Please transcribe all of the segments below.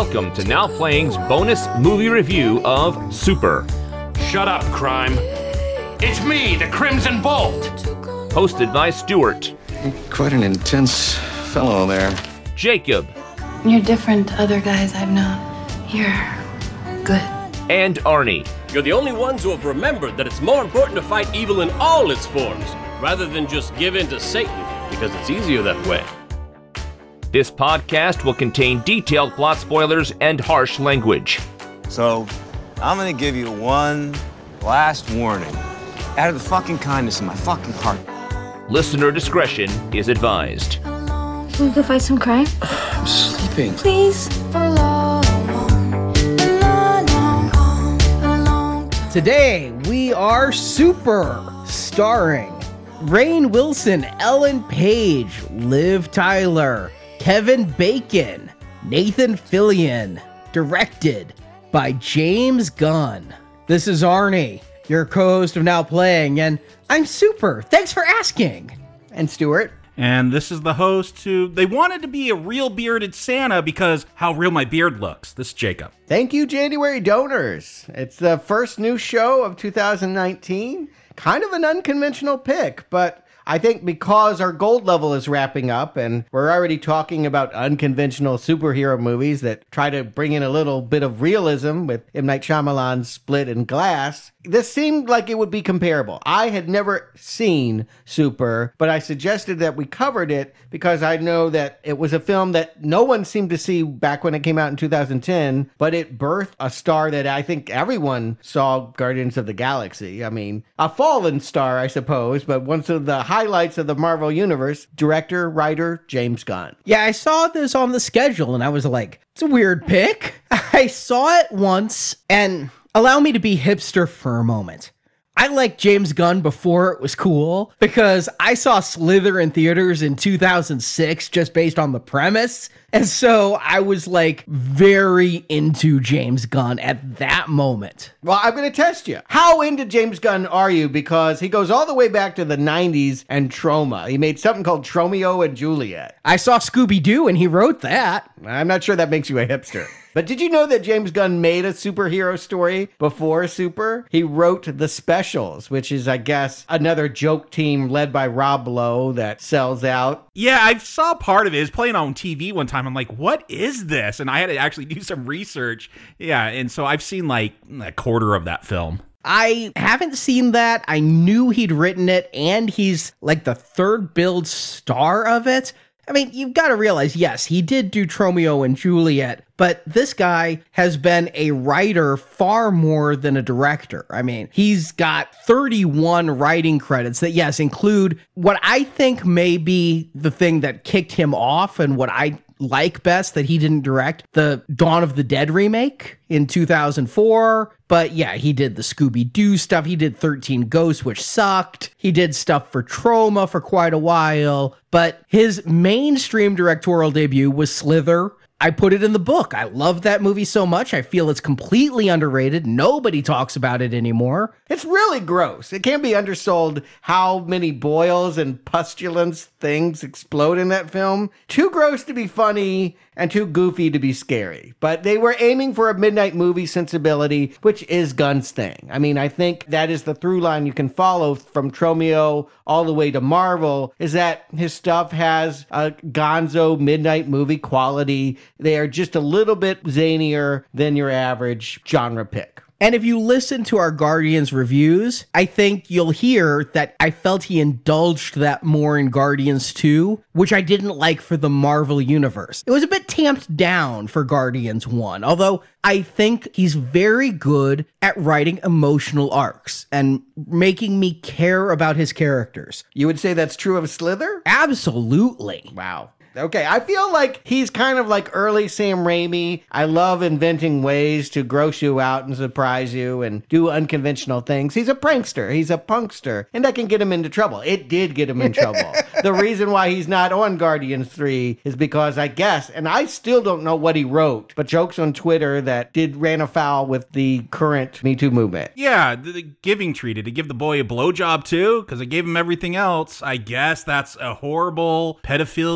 Welcome to Now Playing's bonus movie review of Super. Shut up, crime. It's me, the Crimson Bolt. Hosted by Stuart. Quite an intense fellow there. Jacob. You're different to other guys I've known. You're good. And Arnie. You're the only ones who have remembered that it's more important to fight evil in all its forms, rather than just give in to Satan, because it's easier that way. This podcast will contain detailed plot spoilers and harsh language. So, I'm gonna give you one last warning. Out of the fucking kindness of my fucking heart. Listener discretion is advised. Can we go fight some crime? I'm sleeping. Please? Today, we are Super, starring Rainn Wilson, Ellen Page, Liv Tyler, Kevin Bacon, Nathan Fillion, directed by James Gunn. This is Arnie, your co-host of Now Playing, and I'm Super. Thanks for asking. And Stuart. And this is the host who, they wanted to be a real bearded Santa because how real my beard looks. This is Jacob. Thank you, January donors. It's the first new show of 2019. Kind of an unconventional pick, but I think because our gold level is wrapping up and we're already talking about unconventional superhero movies that try to bring in a little bit of realism with M. Night Shyamalan's Split and Glass, this seemed like it would be comparable. I had never seen Super, but I suggested that we covered it because I know that it was a film that no one seemed to see back when it came out in 2010, but it birthed a star that I think everyone saw, Guardians of the Galaxy. I mean, a fallen star, I suppose, but one of the highlights of the Marvel Universe, director, writer, James Gunn. Yeah, I saw this on the schedule and I was like, it's a weird pick. I saw it once, and allow me to be hipster for a moment. I liked James Gunn before it was cool because I saw Slither in theaters in 2006 just based on the premise. And so I was like very into James Gunn at that moment. Well, I'm going to test you. How into James Gunn are you? Because he goes all the way back to the 90s and Troma. He made something called Tromeo and Juliet. I saw Scooby-Doo and he wrote that. I'm not sure that makes you a hipster. But did you know that James Gunn made a superhero story before Super? He wrote The Specials, which is, I guess, another joke team led by Rob Lowe that sells out. Yeah, I saw part of it. It was playing on TV one time. I'm like, what is this? And I had to actually do some research. Yeah, and so I've seen like a quarter of that film. I haven't seen that. I knew he'd written it, and he's like the third billed star of it. I mean, you've got to realize, yes, he did do Tromeo and Juliet, but this guy has been a writer far more than a director. I mean, he's got 31 writing credits that, yes, include what I think may be the thing that kicked him off and what I like best that he didn't direct, the Dawn of the Dead remake in 2004. But yeah, he did the Scooby-Doo stuff. He did 13 Ghosts, which sucked. He did stuff for Troma for quite a while. But his mainstream directorial debut was Slither. I put it in the book. I love that movie so much. I feel it's completely underrated. Nobody talks about it anymore. It's really gross. It can't be undersold how many boils and pustulence things explode in that film. Too gross to be funny and too goofy to be scary. But they were aiming for a midnight movie sensibility, which is Gunn's thing. I mean, I think that is the through line you can follow from Tromeo all the way to Marvel, is that his stuff has a gonzo midnight movie quality. They are just a little bit zanier than your average genre pick. And if you listen to our Guardians reviews, I think you'll hear that I felt he indulged that more in Guardians 2, which I didn't like for the Marvel Universe. It was a bit tamped down for Guardians 1, although I think he's very good at writing emotional arcs and making me care about his characters. You would say that's true of Slither? Absolutely. Wow. Okay, I feel like he's kind of like early Sam Raimi. I love inventing ways to gross you out and surprise you and do unconventional things. He's a prankster. He's a punkster. And that can get him into trouble. It did get him in trouble. The reason why he's not on Guardians 3 is because I guess, and I still don't know what he wrote, but jokes on Twitter that ran afoul with the current Me Too movement. Yeah, the giving tree. Did he give the boy a blowjob too? Because I gave him everything else. I guess that's a horrible pedophilia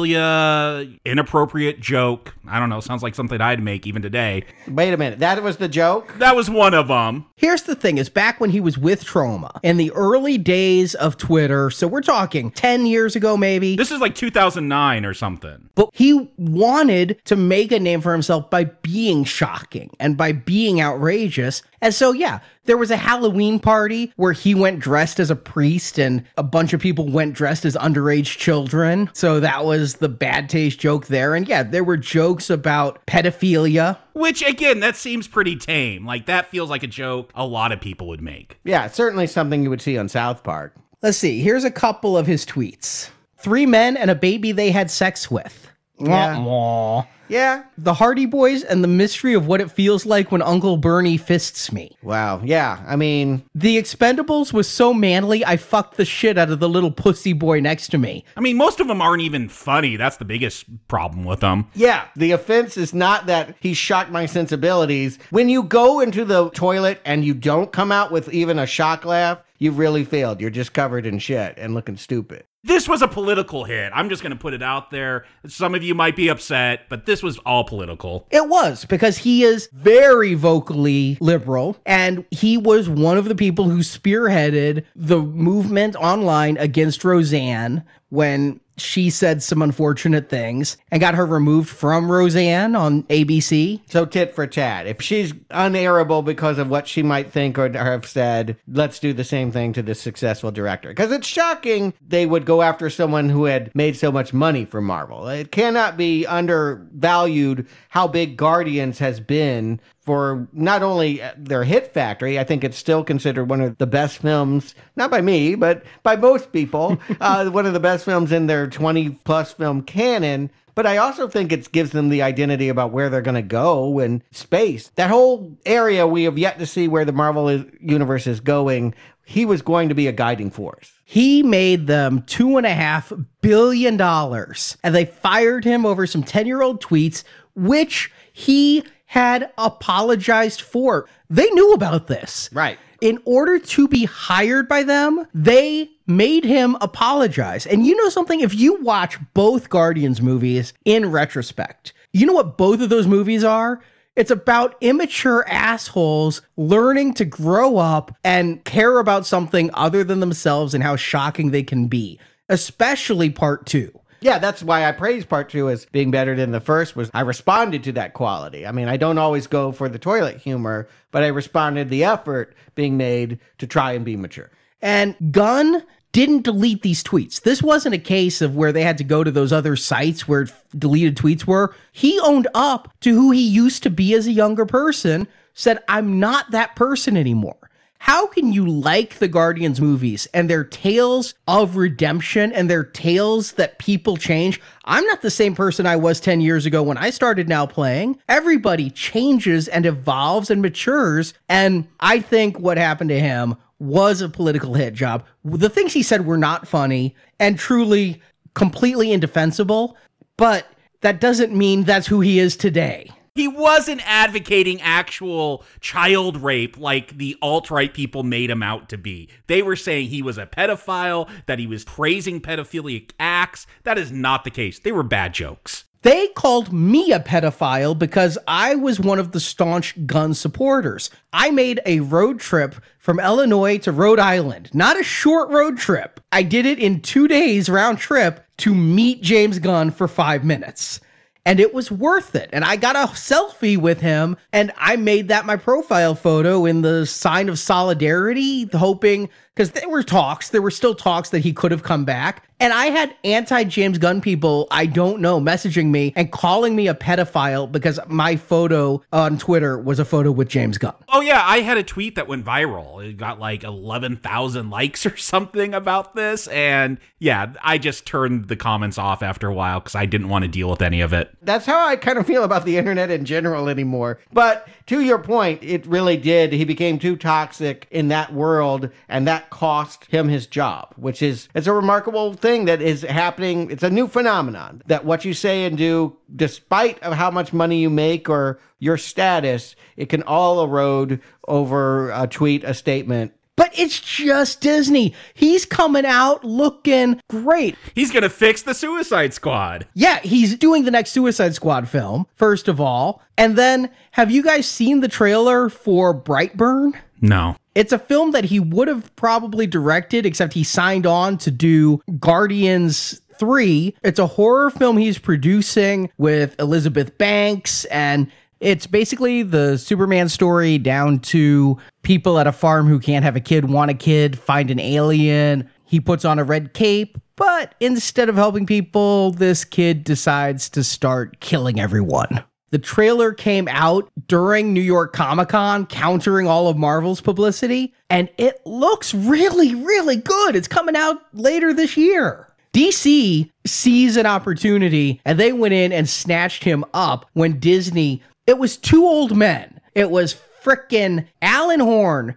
a inappropriate joke. I don't know, sounds like something I'd make even today. Wait a minute, that was the joke? That was one of them. Here's the thing, is back when he was with Troma, in the early days of Twitter, so we're talking 10 years ago maybe. This is like 2009 or something. But he wanted to make a name for himself by being shocking and by being outrageous. And so, yeah, there was a Halloween party where he went dressed as a priest and a bunch of people went dressed as underage children. So that was the bad taste joke there. And yeah, there were jokes about pedophilia. Which, again, that seems pretty tame. Like, that feels like a joke a lot of people would make. Yeah, certainly something you would see on South Park. Let's see. Here's a couple of his tweets. 3 men and a baby they had sex with. Yeah. Mwah. Yeah. The Hardy Boys and the mystery of what it feels like when Uncle Bernie fists me. Wow. Yeah. I mean, The Expendables was so manly, I fucked the shit out of the little pussy boy next to me. I mean, most of them aren't even funny. That's the biggest problem with them. yeah, the offense is not that he shocked my sensibilities. When you go into the toilet and you don't come out with even a shock laugh, you've really failed. You're just covered in shit and looking stupid. This was a political hit. I'm just going to put it out there. Some of you might be upset, but this was all political. It was, because he is very vocally liberal, and he was one of the people who spearheaded the movement online against Roseanne when she said some unfortunate things and got her removed from Roseanne on ABC. So tit for tat. If she's unairable because of what she might think or have said, let's do the same thing to this successful director. Because it's shocking they would go after someone who had made so much money for Marvel. It cannot be undervalued how big Guardians has been for not only their hit factory. I think it's still considered one of the best films, not by me, but by most people, one of the best films in their 20-plus film canon. But I also think it gives them the identity about where they're going to go in space. That whole area, we have yet to see where the Marvel universe is going. He was going to be a guiding force. He made them $2.5 billion, and they fired him over some 10-year-old tweets, which he had apologized for. They knew about this. Right. In order to be hired by them, they made him apologize. And you know something? If you watch both Guardians movies in retrospect, you know what both of those movies are? It's about immature assholes learning to grow up and care about something other than themselves and how shocking they can be, especially part 2. Yeah, that's why I praise part 2 as being better than the first, was I responded to that quality. I mean, I don't always go for the toilet humor, but I responded to the effort being made to try and be mature. And Gunn didn't delete these tweets. This wasn't a case of where they had to go to those other sites where deleted tweets were. He owned up to who he used to be as a younger person, said, I'm not that person anymore. How can you like the Guardians movies and their tales of redemption and their tales that people change? I'm not the same person I was 10 years ago when I started now playing. Everybody changes and evolves and matures. And I think what happened to him was a political hit job. The things he said were not funny and truly completely indefensible, but that doesn't mean that's who he is today. He wasn't advocating actual child rape like the alt-right people made him out to be. They were saying he was a pedophile, that he was praising pedophilic acts. That is not the case. They were bad jokes. They called me a pedophile because I was one of the staunch Gunn supporters. I made a road trip from Illinois to Rhode Island. Not a short road trip. I did it in 2 days round trip to meet James Gunn for 5 minutes. And it was worth it. And I got a selfie with him, and I made that my profile photo in the sign of solidarity, hoping, because there were still talks that he could have come back. And I had anti-James Gunn people I don't know messaging me and calling me a pedophile because my photo on Twitter was a photo with James Gunn. Oh yeah, I had a tweet that went viral. It got like 11,000 likes or something about this. And yeah, I just turned the comments off after a while because I didn't want to deal with any of it. That's how I kind of feel about the internet in general anymore. But to your point, it really did. He became too toxic in that world, and that cost him his job, which is, it's a remarkable thing that is happening. It's a new phenomenon that what you say and do, despite of how much money you make or your status, it can all erode over a tweet, a statement. But it's just Disney. He's coming out looking great. He's going to fix the Suicide Squad. Yeah, he's doing the next Suicide Squad film, first of all. And then, have you guys seen the trailer for Brightburn? No. It's a film that he would have probably directed, except he signed on to do Guardians 3. It's a horror film he's producing with Elizabeth Banks, and it's basically the Superman story down to people at a farm who can't have a kid, want a kid, find an alien. He puts on a red cape, but instead of helping people, this kid decides to start killing everyone. The trailer came out during New York Comic-Con, countering all of Marvel's publicity, and it looks really, really good. It's coming out later this year. DC sees an opportunity, and they went in and snatched him up when Disney... It was two old men. It was frickin' Alan Horn,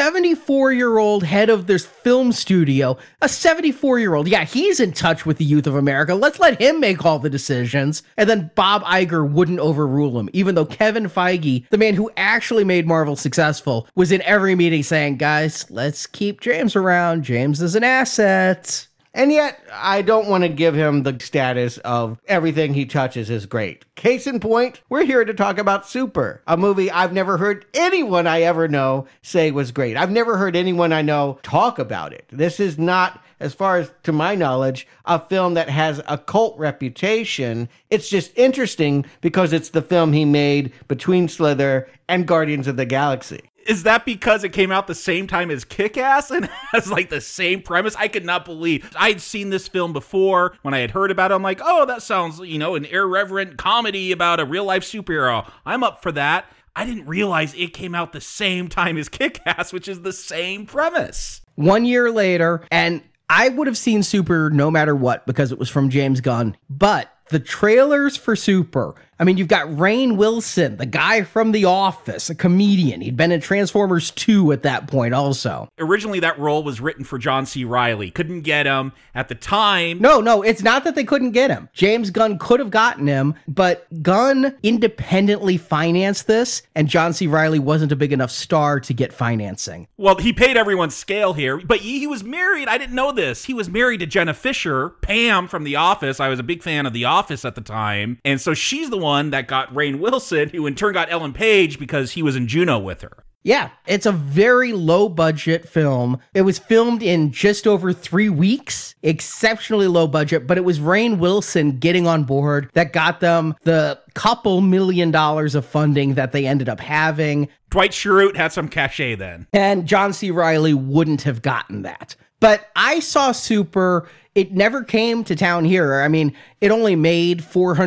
74-year-old head of this film studio, a 74-year-old. Yeah, he's in touch with the youth of America. Let's let him make all the decisions. And then Bob Iger wouldn't overrule him, even though Kevin Feige, the man who actually made Marvel successful, was in every meeting saying, guys, let's keep James around. James is an asset. And yet, I don't want to give him the status of everything he touches is great. Case in point, we're here to talk about Super, a movie I've never heard anyone I ever know say was great. I've never heard anyone I know talk about it. This is not, as far as to my knowledge, a film that has a cult reputation. It's just interesting because it's the film he made between Slither and Guardians of the Galaxy. Is that because it came out the same time as Kick-Ass and has like the same premise? I could not believe. I'd seen this film before. When I had heard about it, I'm like, oh, that sounds, an irreverent comedy about a real-life superhero. I'm up for that. I didn't realize it came out the same time as Kick-Ass, which is the same premise. 1 year later, and I would have seen Super no matter what because it was from James Gunn. But the trailers for Super, I mean, you've got Rainn Wilson, the guy from The Office, a comedian. He'd been in Transformers 2 at that point also. Originally, that role was written for John C. Reilly. Couldn't get him at the time. No, it's not that they couldn't get him. James Gunn could have gotten him, but Gunn independently financed this, and John C. Reilly wasn't a big enough star to get financing. Well, he paid everyone's scale here, but he was married. I didn't know this. He was married to Jenna Fisher, Pam from The Office. I was a big fan of The Office at the time, and so she's the one that got Rainn Wilson, who in turn got Ellen Page because he was in Juno with her. Yeah, it's a very low budget film. It was filmed in just over 3 weeks, exceptionally low budget, but it was Rainn Wilson getting on board that got them the couple $1 million of funding that they ended up having. Dwight Schrute had some cachet then. And John C. Reilly wouldn't have gotten that. But I saw Super. It never came to town here. I mean, it only made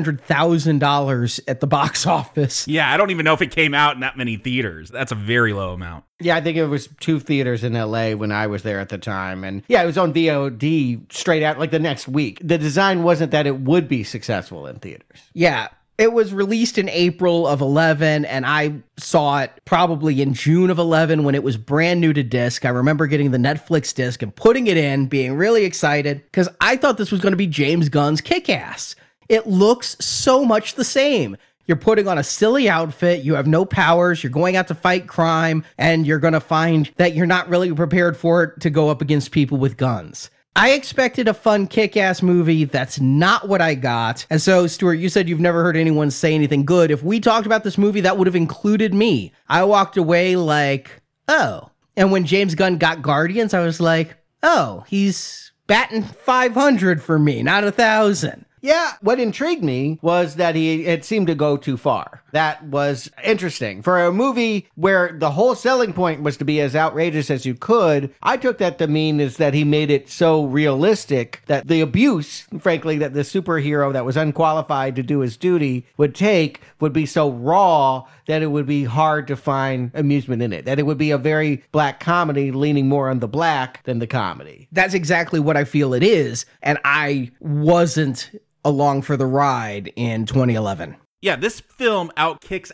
$400,000 at the box office. Yeah, I don't even know if it came out in that many theaters. That's a very low amount. Yeah, I think it was 2 theaters in LA when I was there at the time. And yeah, it was on VOD straight out like the next week. The design wasn't that it would be successful in theaters. Yeah. It was released in April of 11, and I saw it probably in June of 11 when it was brand new to disc. I remember getting the Netflix disc and putting it in, being really excited, because I thought this was going to be James Gunn's Kick-Ass. It looks so much the same. You're putting on a silly outfit, you have no powers, you're going out to fight crime, and you're going to find that you're not really prepared for it to go up against people with guns. I expected a fun Kick-Ass movie. That's not what I got. And so, Stuart, you said you've never heard anyone say anything good. If we talked about this movie, that would have included me. I walked away like, oh. And when James Gunn got Guardians, I was like, oh, he's batting 500 for me, not 1,000. Yeah, what intrigued me was that it seemed to go too far. That was interesting. For a movie where the whole selling point was to be as outrageous as you could, I took that to mean is that he made it so realistic that the abuse, frankly, that the superhero that was unqualified to do his duty would take would be so raw that it would be hard to find amusement in it. That it would be a very black comedy leaning more on the black than the comedy. That's exactly what I feel it is. And I wasn't along for the ride in 2011. Yeah, this film kick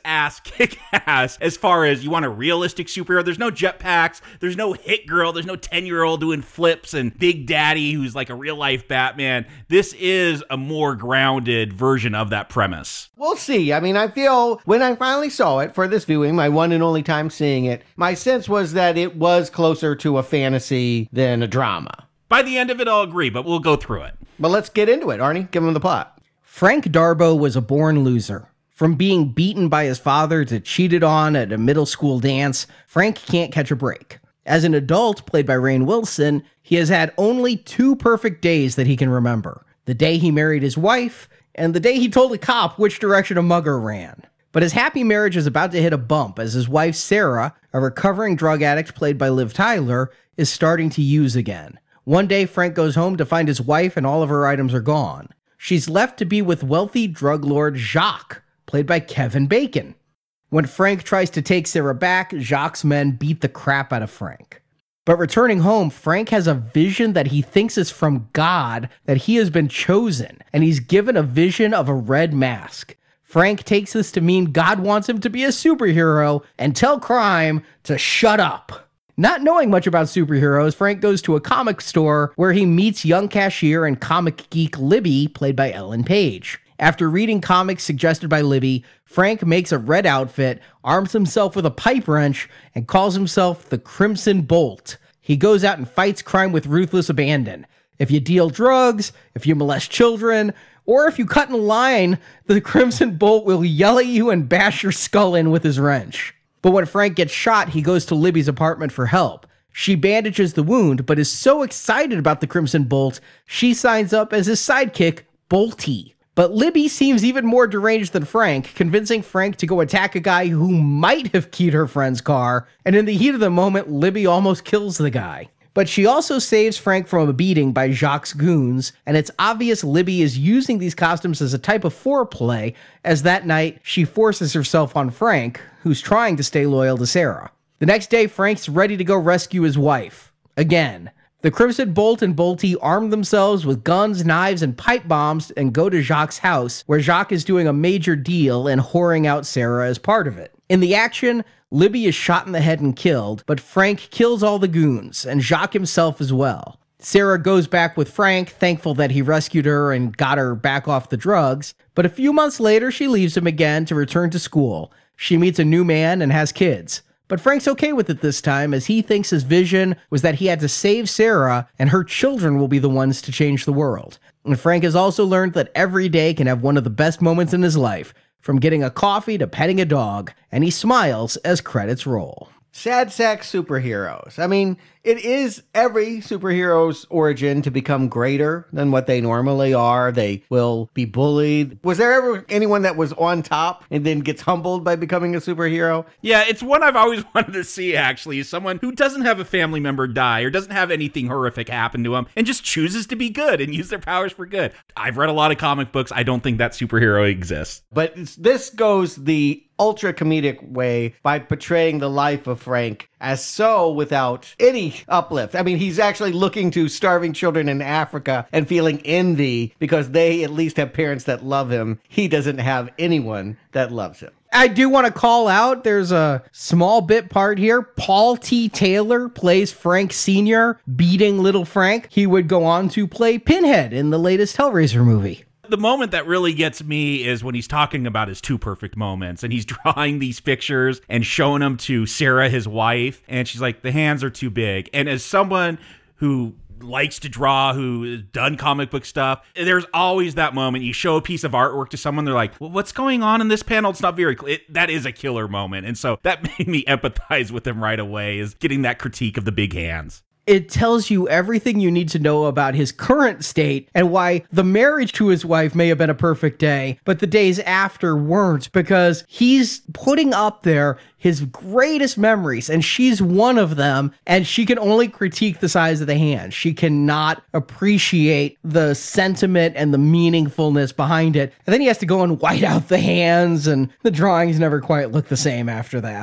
ass as far as you want a realistic superhero. There's no jetpacks, there's no hit girl, there's no 10-year-old doing flips and Big Daddy who's like a real life Batman. This is a more grounded version of that premise. We'll see. I mean, I feel when I finally saw it for this viewing, my one and only time seeing it, my sense was that it was closer to a fantasy than a drama. By the end of it, I'll agree, but we'll go through it. But let's get into it, Arnie. Give him the plot. Frank Darbo was a born loser. From being beaten by his father to cheated on at a middle school dance, Frank can't catch a break. As an adult, played by Rainn Wilson, he has had only 2 perfect days that he can remember. The day he married his wife, and the day he told a cop which direction a mugger ran. But his happy marriage is about to hit a bump as his wife Sarah, a recovering drug addict played by Liv Tyler, is starting to use again. One day, Frank goes home to find his wife and all of her items are gone. She's left to be with wealthy drug lord Jacques, played by Kevin Bacon. When Frank tries to take Sarah back, Jacques' men beat the crap out of Frank. But returning home, Frank has a vision that he thinks is from God, that he has been chosen, and he's given a vision of a red mask. Frank takes this to mean God wants him to be a superhero and tell crime to shut up. Not knowing much about superheroes, Frank goes to a comic store where he meets young cashier and comic geek Libby, played by Ellen Page. After reading comics suggested by Libby, Frank makes a red outfit, arms himself with a pipe wrench, and calls himself the Crimson Bolt. He goes out and fights crime with ruthless abandon. If you deal drugs, if you molest children, or if you cut in line, the Crimson Bolt will yell at you and bash your skull in with his wrench. But when Frank gets shot, he goes to Libby's apartment for help. She bandages the wound, but is so excited about the Crimson Bolt, she signs up as his sidekick, Bolty. But Libby seems even more deranged than Frank, convincing Frank to go attack a guy who might have keyed her friend's car, and in the heat of the moment, Libby almost kills the guy. But she also saves Frank from a beating by Jacques' goons, and it's obvious Libby is using these costumes as a type of foreplay, as that night she forces herself on Frank, who's trying to stay loyal to Sarah. The next day, Frank's ready to go rescue his wife. Again. The Crimson Bolt and Bolty arm themselves with guns, knives, and pipe bombs and go to Jacques' house, where Jacques is doing a major deal and whoring out Sarah as part of it. In the action, Libby is shot in the head and killed, but Frank kills all the goons, and Jacques himself as well. Sarah goes back with Frank, thankful that he rescued her and got her back off the drugs, but a few months later she leaves him again to return to school. She meets a new man and has kids. But Frank's okay with it this time, as he thinks his vision was that he had to save Sarah, and her children will be the ones to change the world. And Frank has also learned that every day can have one of the best moments in his life, from getting a coffee to petting a dog, and he smiles as credits roll. Sad sack superheroes. I mean, it is every superhero's origin to become greater than what they normally are. They will be bullied. Was there ever anyone that was on top and then gets humbled by becoming a superhero? Yeah, it's one I've always wanted to see, actually, is someone who doesn't have a family member die or doesn't have anything horrific happen to them and just chooses to be good and use their powers for good. I've read a lot of comic books. I don't think that superhero exists. But this goes the ultra comedic way by portraying the life of Frank as so without any uplift. I mean, he's actually looking to starving children in Africa and feeling envy because they at least have parents that love him. He doesn't have anyone that loves him. I do want to call out, there's a small bit part here. Paul T. Taylor plays Frank Sr., beating little Frank. He would go on to play Pinhead in the latest Hellraiser movie. The moment that really gets me is when he's talking about his 2 perfect moments and he's drawing these pictures and showing them to Sarah, his wife, and she's like, the hands are too big. And as someone who likes to draw, who has done comic book stuff, there's always that moment. You show a piece of artwork to someone, they're like, well, what's going on in this panel? It's not very clear. That is a killer moment. And so that made me empathize with him right away, is getting that critique of the big hands. It tells you everything you need to know about his current state and why the marriage to his wife may have been a perfect day, but the days after weren't, because he's putting up there his greatest memories, and she's one of them, and she can only critique the size of the hand. She cannot appreciate the sentiment and the meaningfulness behind it. And then he has to go and white out the hands, and the drawings never quite look the same after that.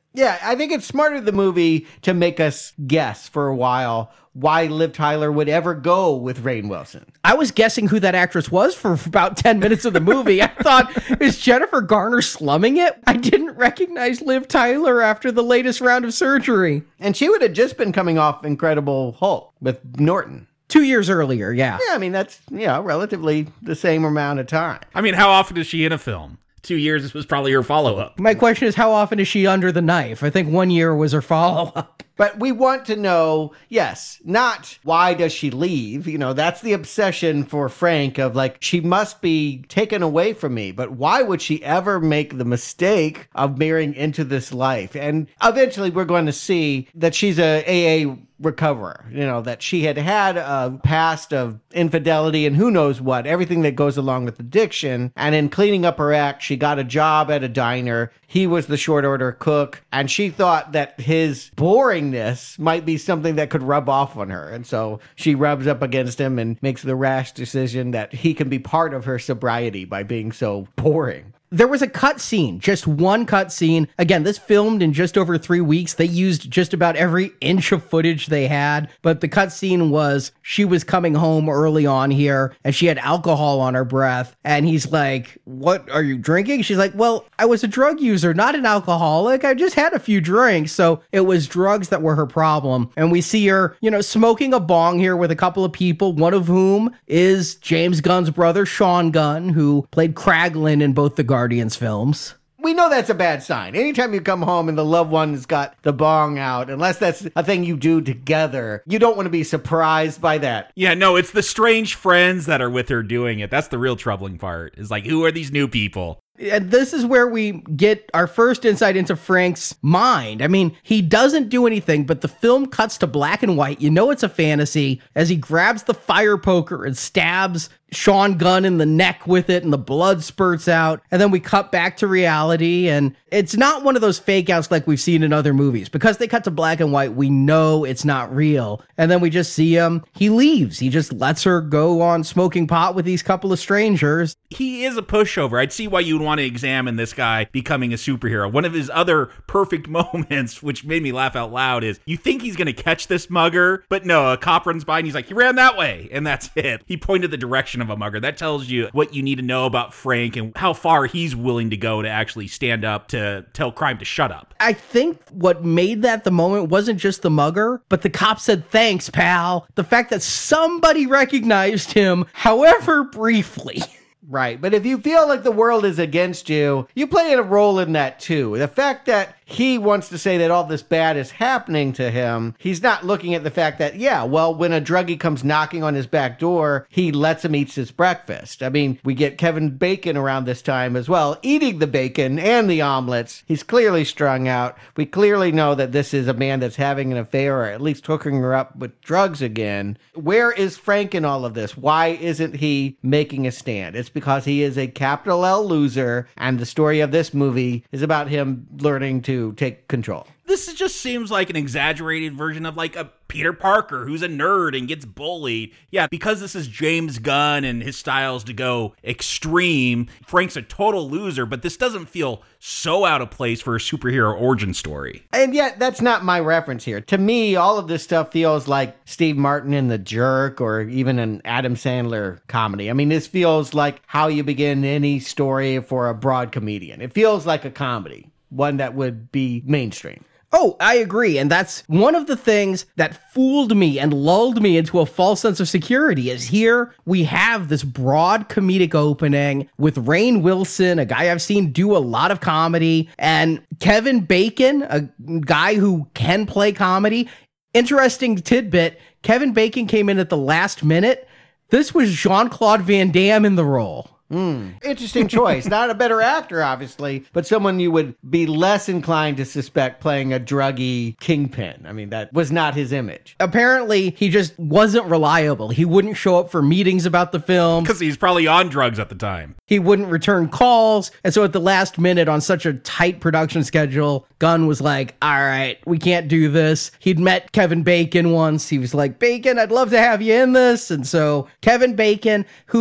Yeah, I think it's smarter of the movie to make us guess for a while why Liv Tyler would ever go with Rainn Wilson. I was guessing who that actress was for about 10 minutes of the movie. I thought, is Jennifer Garner slumming it? I didn't recognize Liv Tyler after the latest round of surgery. And she would have just been coming off Incredible Hulk with Norton. 2 years earlier, yeah. Yeah, I mean, that's, relatively the same amount of time. I mean, how often is she in a film? 2 years, this was probably her follow-up. My question is, how often is she under the knife? I think 1 year was her follow-up. But we want to know, yes, not why does she leave? That's the obsession for Frank of like, she must be taken away from me. But why would she ever make the mistake of marrying into this life? And eventually we're going to see that she's a AA recoverer, that she had a past of infidelity and who knows what, everything that goes along with addiction. And in cleaning up her act, she got a job at a diner. He was the short order cook, and she thought that his boringness might be something that could rub off on her. And so she rubs up against him and makes the rash decision that he can be part of her sobriety by being so boring. There was a cut scene, just one cut scene. Again, this filmed in just over 3 weeks. They used just about every inch of footage they had. But the cut scene was she was coming home early on here and she had alcohol on her breath. And he's like, "What are you drinking?" She's like, "Well, I was a drug user, not an alcoholic. I just had a few drinks." So it was drugs that were her problem. And we see her, smoking a bong here with a couple of people, one of whom is James Gunn's brother, Sean Gunn, who played Kraglin in both the Guardians films. We know that's a bad sign. Anytime you come home and the loved one's got the bong out, unless that's a thing you do together, you don't want to be surprised by that. Yeah, no, it's the strange friends that are with her doing it. That's the real troubling part. Is like, who are these new people? And this is where we get our first insight into Frank's mind. I mean, he doesn't do anything, but the film cuts to black and white. You know it's a fantasy as he grabs the fire poker and stabs Sean Gunn in the neck with it, and the blood spurts out. And then we cut back to reality, and it's not one of those fake outs like we've seen in other movies. Because they cut to black and white, we know it's not real. And then we just see him. He leaves. He just lets her go on smoking pot with these couple of strangers. He is a pushover. I'd see why you'd want to examine this guy becoming a superhero. One of his other perfect moments, which made me laugh out loud, is you think he's going to catch this mugger, but no, a cop runs by and he's like, "He ran that way." And that's it. He pointed the direction of a mugger. That tells you what you need to know about Frank and how far he's willing to go to actually stand up to tell crime to shut up. I think what made that the moment wasn't just the mugger, but the cop said, "Thanks, pal." The fact that somebody recognized him, however briefly. Right, but if you feel like the world is against you, you play a role in that too. The fact that he wants to say that all this bad is happening to him, he's not looking at the fact that, when a druggie comes knocking on his back door, he lets him eat his breakfast. I mean, we get Kevin Bacon around this time as well, eating the bacon and the omelets. He's clearly strung out. We clearly know that this is a man that's having an affair, or at least hooking her up with drugs again. Where is Frank in all of this? Why isn't he making a stand? It's because he is a capital L loser, and the story of this movie is about him learning to take control. This just seems like an exaggerated version of like a Peter Parker who's a nerd and gets bullied. Yeah, because this is James Gunn and his styles to go extreme, Frank's a total loser, but this doesn't feel so out of place for a superhero origin story. And yet, that's not my reference here. To me, all of this stuff feels like Steve Martin in The Jerk or even an Adam Sandler comedy. I mean, this feels like how you begin any story for a broad comedian. It feels like a comedy, one that would be mainstream. Oh, I agree. And that's one of the things that fooled me and lulled me into a false sense of security is here we have this broad comedic opening with Rainn Wilson, a guy I've seen do a lot of comedy, and Kevin Bacon, a guy who can play comedy. Interesting tidbit, Kevin Bacon came in at the last minute. This was Jean-Claude Van Damme in the role. Interesting choice. Not a better actor, obviously, but someone you would be less inclined to suspect playing a druggy kingpin. I mean, that was not his image. Apparently, he just wasn't reliable. He wouldn't show up for meetings about the film. Because he's probably on drugs at the time. He wouldn't return calls. And so at the last minute on such a tight production schedule, Gunn was like, all right, we can't do this. He'd met Kevin Bacon once. He was like, "Bacon, I'd love to have you in this." And so Kevin Bacon, who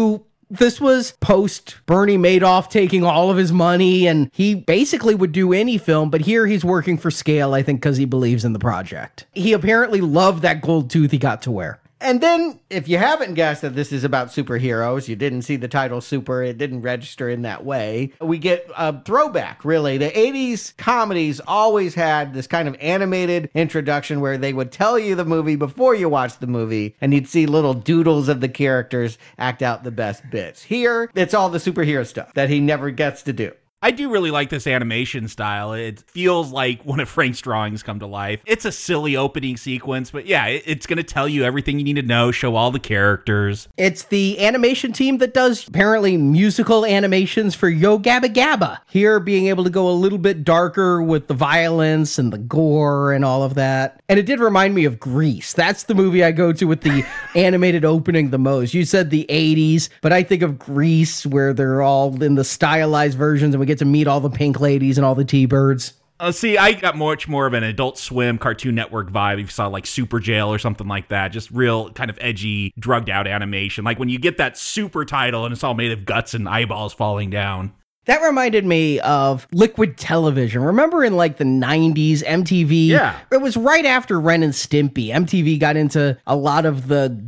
This was post Bernie Madoff taking all of his money, and he basically would do any film, but here he's working for scale, I think, because he believes in the project. He apparently loved that gold tooth he got to wear. And then, if you haven't guessed that this is about superheroes, you didn't see the title Super, it didn't register in that way, we get a throwback, really. The 80s comedies always had this kind of animated introduction where they would tell you the movie before you watched the movie, and you'd see little doodles of the characters act out the best bits. Here, it's all the superhero stuff that he never gets to do. I do really like this animation style. It feels like one of Frank's drawings come to life. It's a silly opening sequence, but yeah, it's going to tell you everything you need to know, show all the characters. It's the animation team that does apparently musical animations for Yo Gabba Gabba. Here, being able to go a little bit darker with the violence and the gore and all of that. And it did remind me of Grease. That's the movie I go to with the animated opening the most. You said the 80s, but I think of Grease, where they're all in the stylized versions and we get to meet all the pink ladies and all the T-birds. See, I got much more of an Adult Swim, Cartoon Network vibe. If you saw like Super Jail or something like that, just real kind of edgy, drugged out animation. Like when you get that super title and it's all made of guts and eyeballs falling down. That reminded me of Liquid Television. Remember in like the 90s, MTV? Yeah. It was right after Ren and Stimpy. MTV got into a lot of the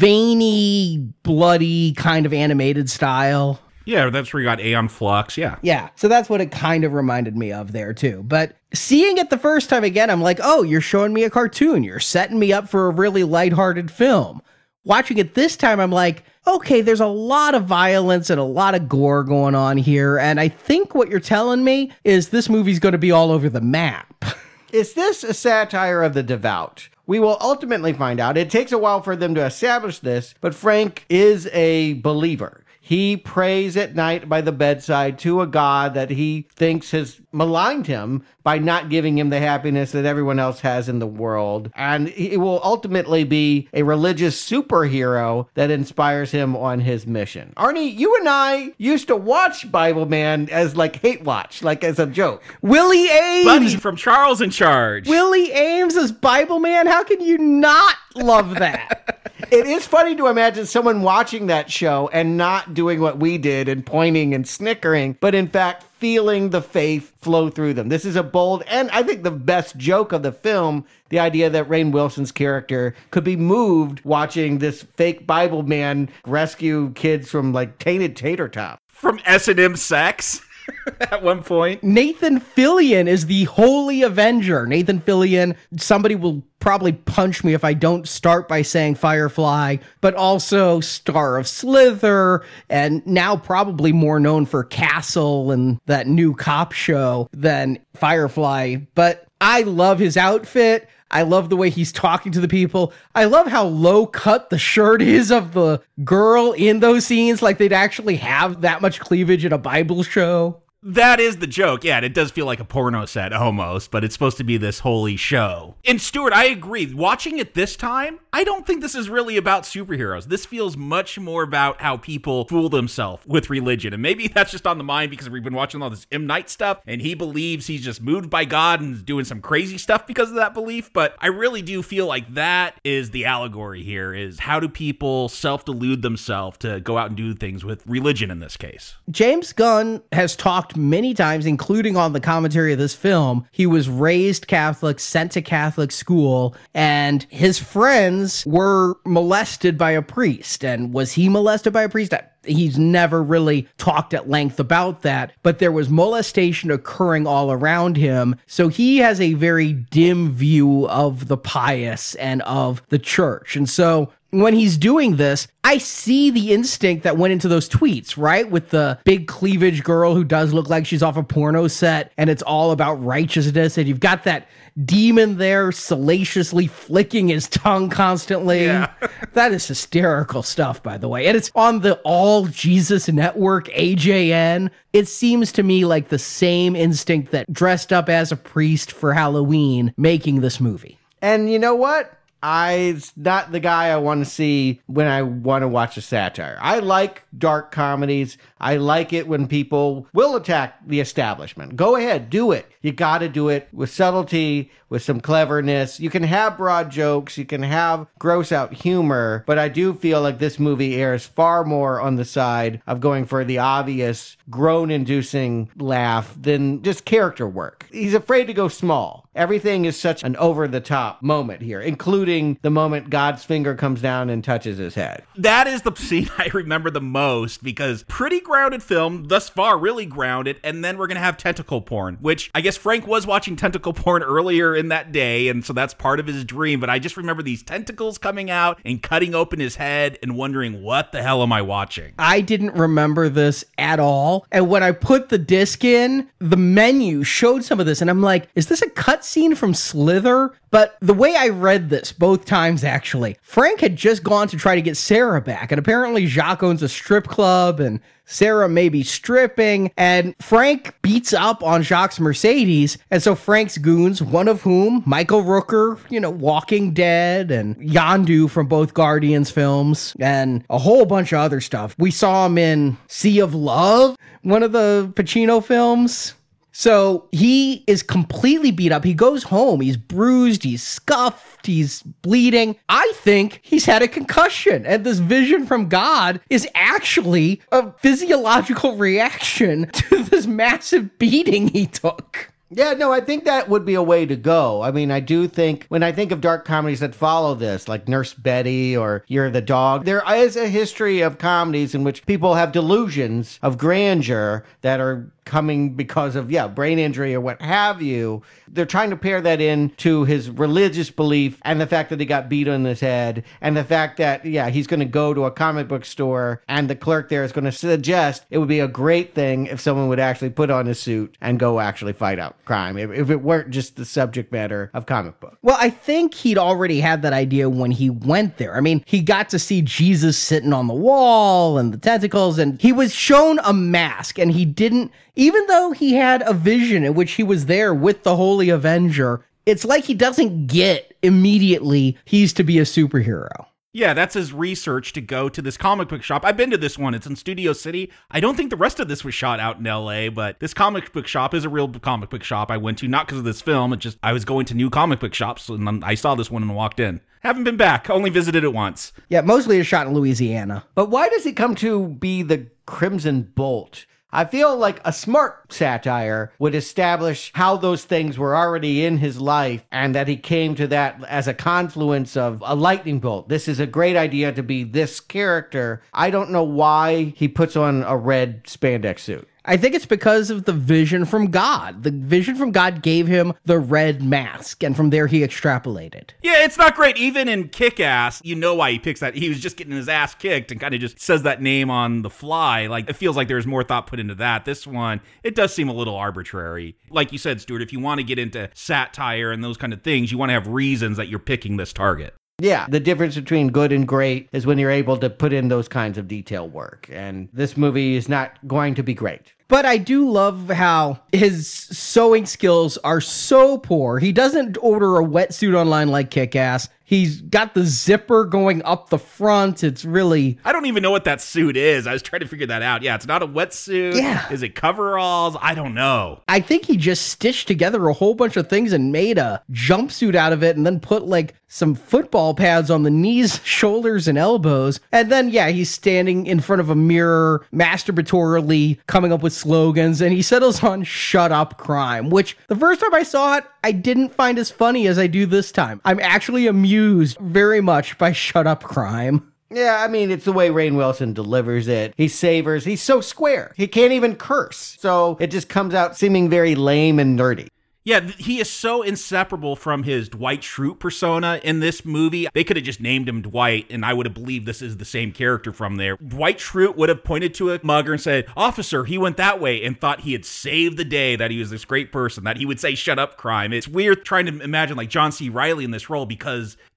veiny, bloody kind of animated style. Yeah, that's where you got Aeon Flux, yeah. Yeah, so that's what it kind of reminded me of there, too. But seeing it the first time again, I'm like, oh, you're showing me a cartoon. You're setting me up for a really lighthearted film. Watching it this time, I'm like, okay, there's a lot of violence and a lot of gore going on here, and I think what you're telling me is this movie's going to be all over the map. Is this a satire of the devout? We will ultimately find out. It takes a while for them to establish this, but Frank is a believer. He prays at night by the bedside to a God that he thinks has maligned him by not giving him the happiness that everyone else has in the world. And it will ultimately be a religious superhero that inspires him on his mission. Arnie, you and I used to watch Bible Man as like hate watch, like as a joke. Willie Ames! Buddy from Charles in Charge. Willie Ames as Bible Man? How can you not love that? It is funny to imagine someone watching that show and not doing what we did and pointing and snickering, but in fact feeling the faith flow through them. This is a bold, and I think the best joke of the film, the idea that Rainn Wilson's character could be moved watching this fake Bible man rescue kids from like tainted tater tot. From S&M Sex. At one point. Nathan Fillion is the Holy Avenger. Nathan Fillion, somebody will probably punch me if I don't start by saying Firefly, but also star of Slither, and now probably more known for Castle and that new cop show than Firefly. But I love his outfit. I love the way he's talking to the people. I love how low cut the shirt is of the girl in those scenes. Like they'd actually have that much cleavage in a Bible show. That is the joke. Yeah, and it does feel like a porno set almost, but it's supposed to be this holy show. And Stuart, I agree. Watching it this time, I don't think this is really about superheroes. This feels much more about how people fool themselves with religion. And maybe that's just on the mind because we've been watching all this M. Night stuff, and he believes he's just moved by God and is doing some crazy stuff because of that belief. But I really do feel like that is the allegory here, is how do people self-delude themselves to go out and do things with religion in this case? James Gunn has talked many times, including on the commentary of this film. He was raised Catholic, sent to Catholic school, and his friends were molested by a priest. And was he molested by a priest? He's never really talked at length about that, but there was molestation occurring all around him. So he has a very dim view of the pious and of the church. And so when he's doing this, I see the instinct that went into those tweets, right? With the big cleavage girl who does look like she's off a porno set, and it's all about righteousness. And you've got that demon there salaciously flicking his tongue constantly. Yeah. That is hysterical stuff, by the way. And it's on the All Jesus Network, AJN. It seems to me like the same instinct that dressed up as a priest for Halloween making this movie. And you know what? It's not the guy I want to see when I want to watch a satire. I like dark comedies. I like it when people will attack the establishment. Go ahead, do it. You got to do it with subtlety, with some cleverness. You can have broad jokes. You can have gross out humor. But I do feel like this movie airs far more on the side of going for the obvious groan-inducing laugh than just character work. He's afraid to go small. Everything is such an over-the-top moment here, including the moment God's finger comes down and touches his head. That is the scene I remember the most because pretty grounded film, thus far really grounded, and then we're going to have tentacle porn, which I guess Frank was watching tentacle porn earlier in that day, and so that's part of his dream, but I just remember these tentacles coming out and cutting open his head and wondering, what the hell am I watching? I didn't remember this at all, and when I put the disc in, the menu showed some of this, and I'm like, is this a cutscene from Slither? But the way I read this, both times actually, Frank had just gone to try to get Sarah back, and apparently Jacques owns a strip club, and Sarah may be stripping, and Frank beats up on Jacques' Mercedes, and so Frank's goons, one of whom, Michael Rooker, Walking Dead, and Yondu from both Guardians films, and a whole bunch of other stuff. We saw him in Sea of Love, one of the Pacino films. So he is completely beat up. He goes home. He's bruised. He's scuffed. He's bleeding. I think he's had a concussion. And this vision from God is actually a physiological reaction to this massive beating he took. Yeah, no, I think that would be a way to go. I mean, I do think, when I think of dark comedies that follow this, like Nurse Betty or You're the Dog, there is a history of comedies in which people have delusions of grandeur that are coming because of, brain injury or what have you. They're trying to pair that in to his religious belief and the fact that he got beat on his head and the fact that, he's going to go to a comic book store and the clerk there is going to suggest it would be a great thing if someone would actually put on a suit and go actually fight out crime, if it weren't just the subject matter of comic book. Well, I think he'd already had that idea when he went there. I mean, he got to see Jesus sitting on the wall and the tentacles, and he was shown a mask, and he didn't, even though he had a vision in which he was there with the Holy Avenger, it's like he doesn't get immediately he's to be a superhero. Yeah, that's his research to go to this comic book shop. I've been to this one. It's in Studio City. I don't think the rest of this was shot out in LA, but this comic book shop is a real comic book shop I went to, not because of this film. It's just I was going to new comic book shops, and I saw this one and walked in. Haven't been back. Only visited it once. Yeah, mostly it's shot in Louisiana. But why does he come to be the Crimson Bolt? I feel like a smart satire would establish how those things were already in his life and that he came to that as a confluence of a lightning bolt. This is a great idea to be this character. I don't know why he puts on a red spandex suit. I think it's because of the vision from God. The vision from God gave him the red mask, and from there he extrapolated. Yeah, it's not great. Even in Kick-Ass, you know why he picks that. He was just getting his ass kicked and kind of just says that name on the fly. Like, it feels like there's more thought put into that. This one, it does seem a little arbitrary. Like you said, Stuart, if you want to get into satire and those kind of things, you want to have reasons that you're picking this target. Yeah, the difference between good and great is when you're able to put in those kinds of detail work. And this movie is not going to be great. But I do love how his sewing skills are so poor. He doesn't order a wetsuit online like Kick-Ass. He's got the zipper going up the front. It's really... I don't even know what that suit is. I was trying to figure that out. Yeah, it's not a wetsuit. Yeah. Is it coveralls? I don't know. I think he just stitched together a whole bunch of things and made a jumpsuit out of it and then put like some football pads on the knees, shoulders, and elbows. And then, he's standing in front of a mirror, masturbatorily coming up with slogans, and he settles on "Shut Up Crime," which the first time I saw it, I didn't find as funny as I do this time. I'm actually amused very much by "Shut Up Crime." Yeah, I mean, it's the way Rainn Wilson delivers it. He savors. He's so square. He can't even curse. So it just comes out seeming very lame and nerdy. Yeah, he is so inseparable from his Dwight Schrute persona in this movie. They could have just named him Dwight, and I would have believed this is the same character from there. Dwight Schrute would have pointed to a mugger and said, "Officer, he went that way," and thought he had saved the day, that he was this great person, that he would say, "Shut up, crime." It's weird trying to imagine like John C. Reilly in this role because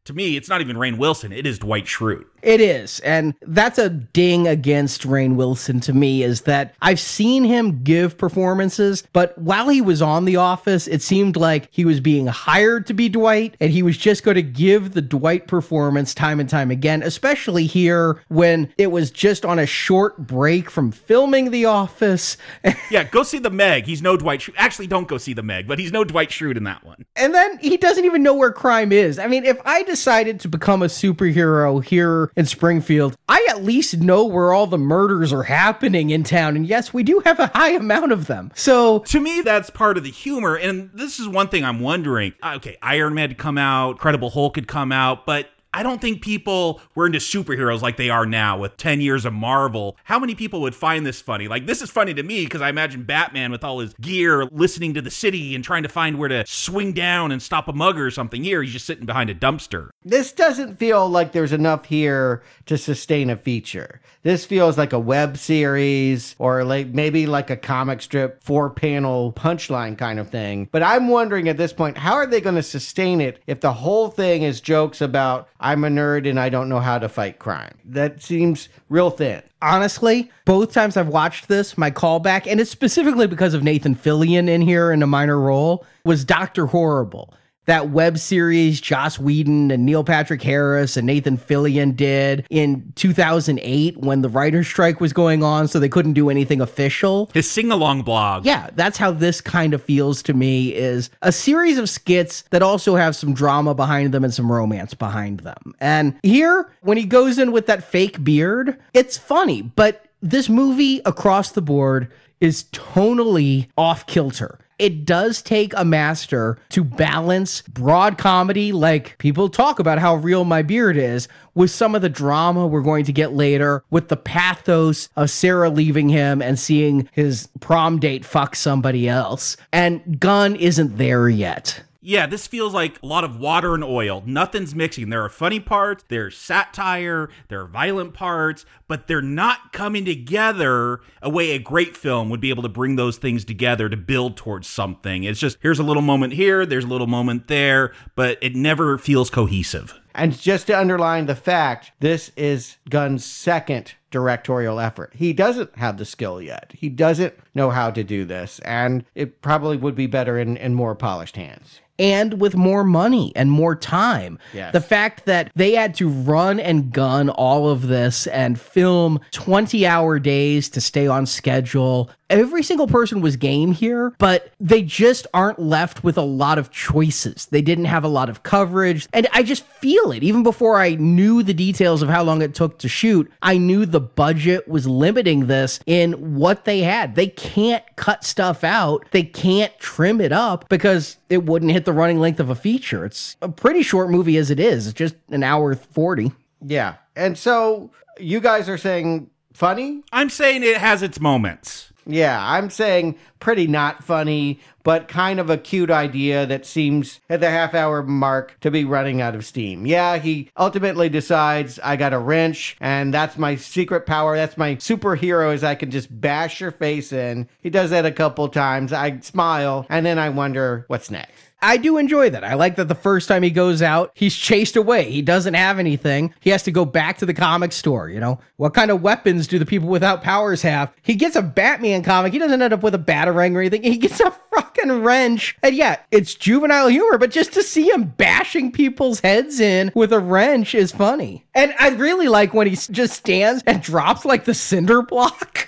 to me, it's not even Rainn Wilson. It is Dwight Schrute. It is. And that's a ding against Rainn Wilson to me, is that I've seen him give performances, but while he was on The Office, it seemed like he was being hired to be Dwight, and he was just going to give the Dwight performance time and time again, especially here when it was just on a short break from filming The Office. Yeah, go see The Meg. He's no Dwight Schrute. Actually, don't go see The Meg, but he's no Dwight Schrute in that one. And then he doesn't even know where crime is. I mean, if I decided to become a superhero here in Springfield, I at least know where all the murders are happening in town. And yes, we do have a high amount of them. So to me, that's part of the humor. And this is one thing I'm wondering. Okay, Iron Man had come out, Incredible Hulk had come out, but I don't think people were into superheroes like they are now with 10 years of Marvel. How many people would find this funny? Like, this is funny to me because I imagine Batman with all his gear listening to the city and trying to find where to swing down and stop a mugger or something. Here, he's just sitting behind a dumpster. This doesn't feel like there's enough here to sustain a feature. This feels like a web series or like maybe like a comic strip 4-panel punchline kind of thing. But I'm wondering at this point, how are they going to sustain it if the whole thing is jokes about I'm a nerd and I don't know how to fight crime? That seems real thin. honestly, both times I've watched this, my callback, and it's specifically because of Nathan Fillion in here in a minor role, was Dr. Horrible. That web series Joss Whedon and Neil Patrick Harris and Nathan Fillion did in 2008 when the writer's strike was going on, so they couldn't do anything official. His sing-along blog. Yeah, that's how this kind of feels to me, is a series of skits that also have some drama behind them and some romance behind them. And here, when he goes in with that fake beard, it's funny, but this movie across the board is tonally off kilter. It does take a master to balance broad comedy, like people talk about how real my beard is, with some of the drama we're going to get later, with the pathos of Sarah leaving him and seeing his prom date fuck somebody else. And Gunn isn't there yet. Yeah, this feels like a lot of water and oil. Nothing's mixing. There are funny parts, there's satire, there are violent parts, but they're not coming together a way a great film would be able to bring those things together to build towards something. It's just, here's a little moment here, there's a little moment there, but it never feels cohesive. And just to underline the fact, this is Gunn's second directorial effort. He doesn't have the skill yet. He doesn't know how to do this, and it probably would be better in more polished hands. And with more money and more time. Yes. The fact that they had to run and gun all of this and film 20-hour days to stay on schedule. Every single person was game here, but they just aren't left with a lot of choices. They didn't have a lot of coverage. And I just feel it. Even before I knew the details of how long it took to shoot, I knew the budget was limiting this in what they had. They can't cut stuff out. They can't trim it up because it wouldn't hit the running length of a feature. It's a pretty short movie as it is. It's just an hour 40. Yeah. And so you guys are saying funny? I'm saying it has its moments. Yeah, I'm saying pretty not funny, but kind of a cute idea that seems at the half-hour mark to be running out of steam. Yeah, he ultimately decides, I got a wrench, and that's my secret power. That's my superhero, is I can just bash your face in. He does that a couple times. I smile, and then I wonder what's next. I do enjoy that. I like that the first time he goes out, he's chased away. He doesn't have anything. He has to go back to the comic store, you know? What kind of weapons do the people without powers have? He gets a Batman comic. He doesn't end up with a batarang or anything. He gets a fucking wrench. And yeah, it's juvenile humor, but just to see him bashing people's heads in with a wrench is funny. And I really like when he just stands and drops like the cinder block.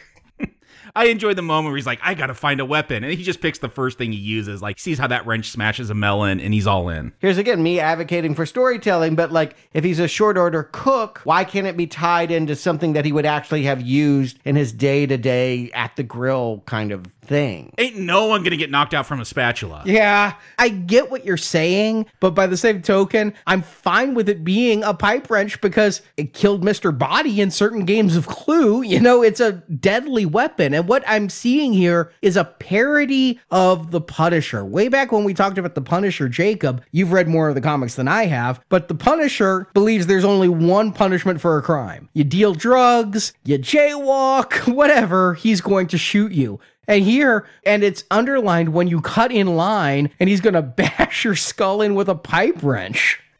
I enjoy the moment where he's like, I gotta find a weapon. And he just picks the first thing he uses, like sees how that wrench smashes a melon, and he's all in. Here's again me advocating for storytelling, but like if he's a short order cook, why can't it be tied into something that he would actually have used in his day-to-day at the grill kind of thing? Ain't no one gonna get knocked out from a spatula. Yeah, I get what you're saying, but by the same token, I'm fine with it being a pipe wrench because it killed Mr. Body in certain games of Clue. You know, it's a deadly weapon. And what I'm seeing here is a parody of The Punisher. Way back when we talked about The Punisher, Jacob, you've read more of the comics than I have, but The Punisher believes there's only one punishment for a crime. You deal drugs, you jaywalk, whatever, he's going to shoot you. And here, and it's underlined when you cut in line, and he's going to bash your skull in with a pipe wrench.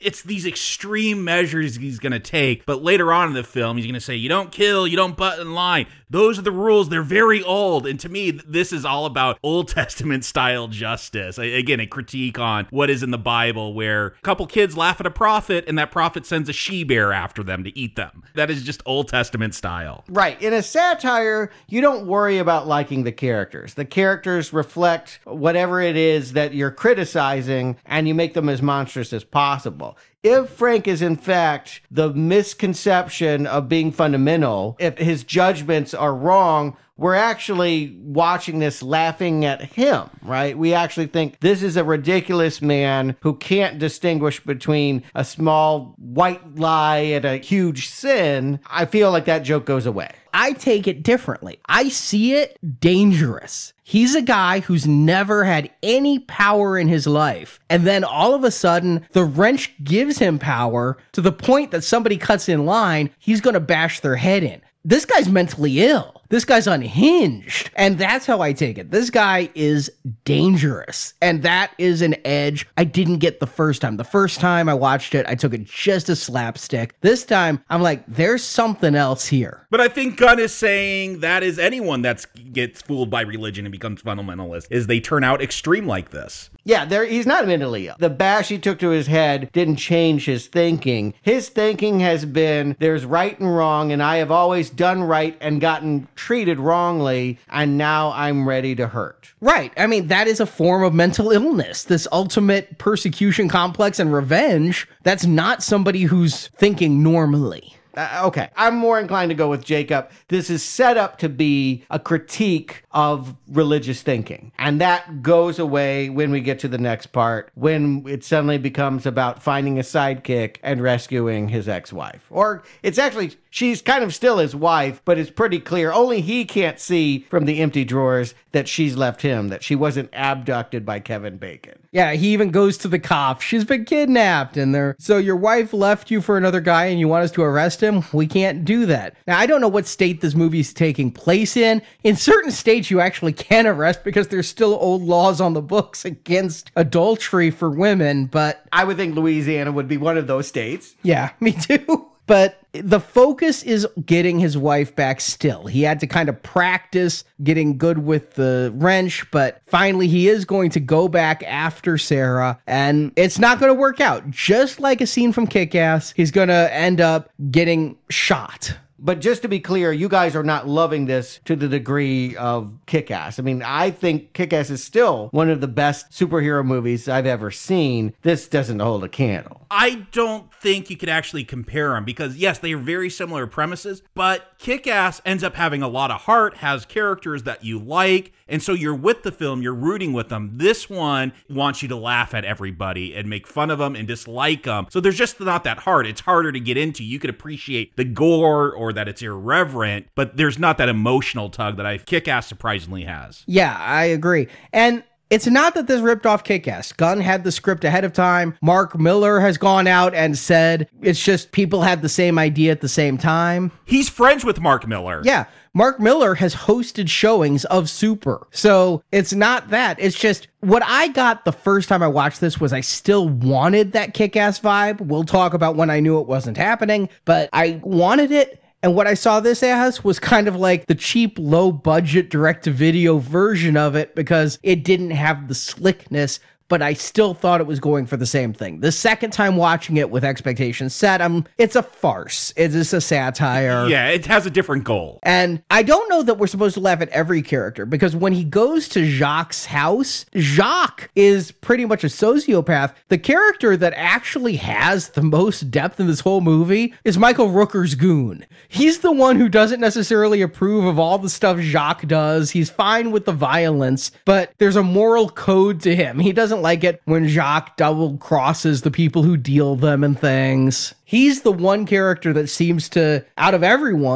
it's these extreme measures he's going to take. But later on in the film, he's going to say, you don't kill, you don't butt in line. Those are the rules. They're very old. And to me, this is all about Old Testament style justice. Again, a critique on what is in the Bible, where a couple kids laugh at a prophet and that prophet sends a she-bear after them to eat them. That is just Old Testament style. Right. In a satire, you don't worry about liking the characters. The characters reflect whatever it is that you're criticizing, and you make them as monstrous as possible. If Frank is in fact the misconception of being fundamental, if his judgments are wrong, we're actually watching this laughing at him, right? We actually think this is a ridiculous man who can't distinguish between a small white lie and a huge sin. I feel like that joke goes away. I take it differently. I see it dangerous. He's a guy who's never had any power in his life. And then all of a sudden, the wrench gives him power to the point that somebody cuts in line, he's going to bash their head in. This guy's mentally ill. This guy's unhinged. And that's how I take it. This guy is dangerous. And that is an edge I didn't get the first time. The first time I watched it, I took it just as slapstick. This time, I'm like, there's something else here. But I think Gunn is saying that is anyone that gets fooled by religion and becomes fundamentalist, is they turn out extreme like this. Yeah, he's not mentally ill. The bash he took to his head didn't change his thinking. His thinking has been, there's right and wrong, and I have always done right and gotten treated wrongly, and now I'm ready to hurt. Right. I mean, that is a form of mental illness. This ultimate persecution complex and revenge, that's not somebody who's thinking normally. Okay, I'm more inclined to go with Jacob. This is set up to be a critique of religious thinking. And that goes away when we get to the next part, when it suddenly becomes about finding a sidekick and rescuing his ex-wife. Or it's actually, she's kind of still his wife, but it's pretty clear. Only he can't see from the empty drawers that she's left him, that she wasn't abducted by Kevin Bacon. Yeah, he even goes to the cops. She's been kidnapped. And they're, so your wife left you for another guy and you want us to arrest him? We can't do that. Now, I don't know what state this movie's taking place in. In certain states, you actually can arrest because there's still old laws on the books against adultery for women, but... I would think Louisiana would be one of those states. Yeah, me too. But the focus is getting his wife back still. He had to kind of practice getting good with the wrench, but finally he is going to go back after Sarah, and it's not going to work out. Just like a scene from Kick-Ass, he's going to end up getting shot. But just to be clear, you guys are not loving this to the degree of Kick-Ass. I mean, I think Kick-Ass is still one of the best superhero movies I've ever seen. This doesn't hold a candle. I don't think you could actually compare them because, yes, they are very similar premises, but Kick-Ass ends up having a lot of heart, has characters that you like, and so you're with the film, you're rooting with them. This one wants you to laugh at everybody and make fun of them and dislike them. So there's just not that heart. It's harder to get into. You could appreciate the gore or that it's irreverent, but there's not that emotional tug that Kick-Ass surprisingly has. Yeah, I agree. And it's not that this ripped off Kick-Ass. Gunn had the script ahead of time. Mark Miller has gone out and said it's just people had the same idea at the same time. He's friends with Mark Miller. Yeah. Mark Miller has hosted showings of Super. So it's not that. It's just what I got the first time I watched this was I still wanted that Kick-Ass vibe. We'll talk about when I knew it wasn't happening, but I wanted it. And what I saw this as was kind of like the cheap, low-budget direct-to-video version of it because it didn't have the slickness, but I still thought it was going for the same thing. The second time watching it with expectations set, it's a farce. It is a satire. Yeah, it has a different goal. And I don't know that we're supposed to laugh at every character because when he goes to Jacques' house, Jacques is pretty much a sociopath. The character that actually has the most depth in this whole movie is Michael Rooker's goon. He's the one who doesn't necessarily approve of all the stuff Jacques does. He's fine with the violence, but there's a moral code to him. He doesn't like it when Jacques double crosses the people who deal them and things. He's the one character that seems to, out of everyone,